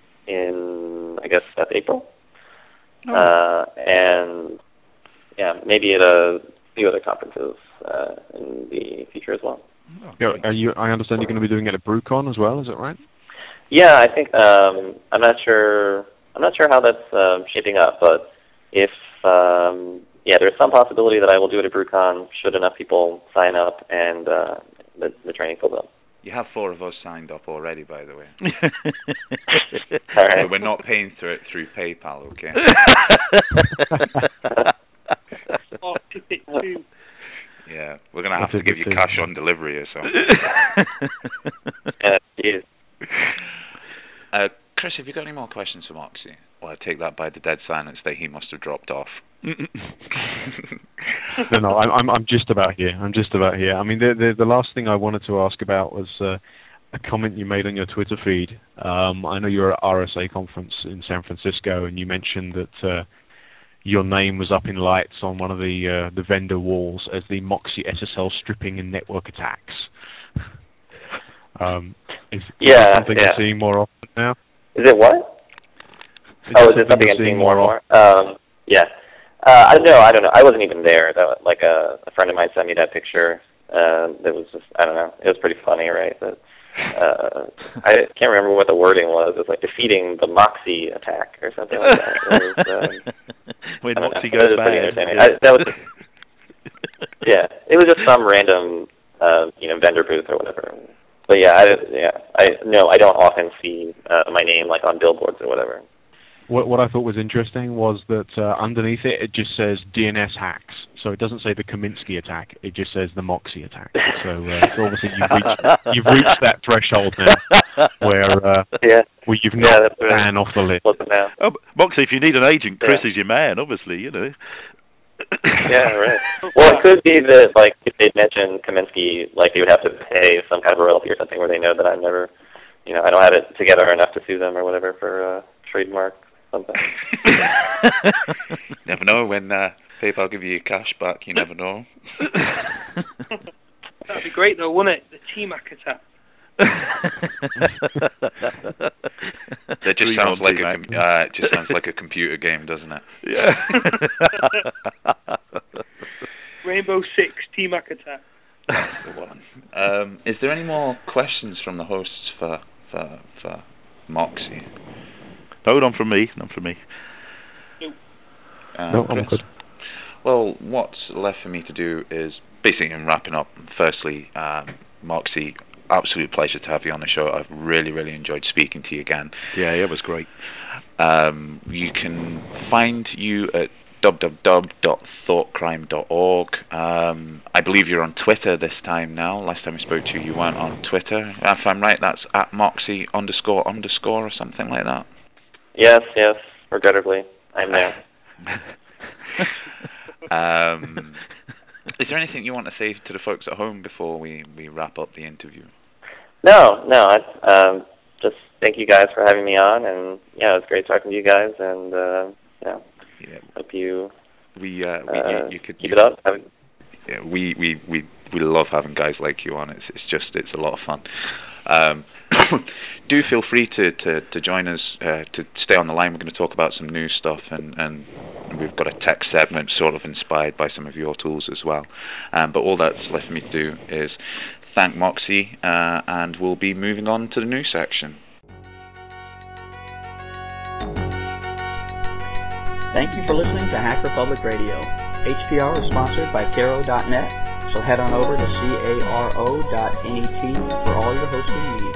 in, I guess, that's April. Oh. Uh, and yeah, maybe at a few other conferences uh, in the future as well. Oh, yeah, are you, I understand you're going to be doing it at BrewCon as well. Is that right? Yeah, I think um, I'm not sure. I'm not sure how that's um, shaping up, but if um, yeah, there's some possibility that I will do it at BrewCon should enough people sign up and uh, the, the training fills up. You have four of us signed up already, by the way. All right. So we're not paying through it through PayPal, okay? Oh, Tippit two. Yeah, we're going to have to give you cash on delivery or something. uh, yes. uh, Chris, have you got any more questions for Moxie? Well, I take that by the dead silence that he must have dropped off. no, no, I'm, I'm, I'm just about here. I'm just about here. I mean, the, the, the last thing I wanted to ask about was uh, a comment you made on your Twitter feed. Um, I know you were at R S A conference in San Francisco, and you mentioned that uh, your name was up in lights on one of the uh, the vendor walls as the Moxie S S L stripping and network attacks. um, is, yeah, is that something yeah. you're seeing more often now? Is it what? Is oh, is it something I'm seeing more and more? Um, yeah. Uh, I don't know. I don't know. I wasn't even there. That, like a, a friend of mine sent me that picture. Uh, that was just, I don't know. It was pretty funny, right? But, uh, I can't remember what the wording was. It was like defeating the Moxie attack or something like that. It was, um, when Moxie know. goes bad. Yeah. I, that was, yeah, it was just some random, uh, you know, vendor booth or whatever. But yeah, I, yeah, I no, I don't often see uh, my name like on billboards or whatever. What what I thought was interesting was that uh, underneath it, it just says D N S hacks. so it doesn't say the Kaminsky attack. It just says the Moxie attack. So, uh, so obviously you've reached, you've reached that threshold now where, uh, yeah. where you've knocked yeah, the man off the list. Oh, Moxie, if you need an agent, Chris yeah. is your man, obviously, you know. Yeah, right. Well, it could be that, like, if they mention Kaminsky, like, they would have to pay some kind of royalty or something where they know that I'm never, you know, I don't have it together enough to sue them or whatever for uh, trademark something. Never know when uh, PayPal give you your cash back. You never know. That'd be great, though, wouldn't it? The T-Mac attack. That just sounds like a com- uh, it just sounds like a computer game, doesn't it? Yeah. Rainbow Six T-Mac attack. That's the one. Um, is there any more questions from the hosts for for for Moxie? No, none from me. None from me. Nope. Uh, no, I'm good. Well, what's left for me to do is basically in wrapping up. Firstly, um, Moxie, absolute pleasure to have you on the show. I've really, really enjoyed speaking to you again. Yeah, it was great. Um, you can find you at w w w dot thought crime dot org. Um, I believe you're on Twitter this time now. Last time I spoke to you, you weren't on Twitter. If I'm right, that's at Moxie underscore underscore or something like that. Yes, yes, regrettably, I'm there. um, is there anything you want to say to the folks at home before we, we wrap up the interview? No, no, I um, just thank you guys for having me on, and yeah, it was great talking to you guys, and uh, yeah, yeah, hope you we uh, we uh, you, you could keep you, it up. Have yeah, we, we we we love having guys like you on. It's it's just it's a lot of fun. Um, do feel free to, to, to join us, uh, to stay on the line. We're going to talk about some new stuff, and, and we've got a tech segment sort of inspired by some of your tools as well. Um, but all that's left for me to do is thank Moxie, uh, and we'll be moving on to the news section. Thank you for listening to Hacker Public Radio. H P R is sponsored by Caro dot net, so head on over to caro dot net for all your hosting needs.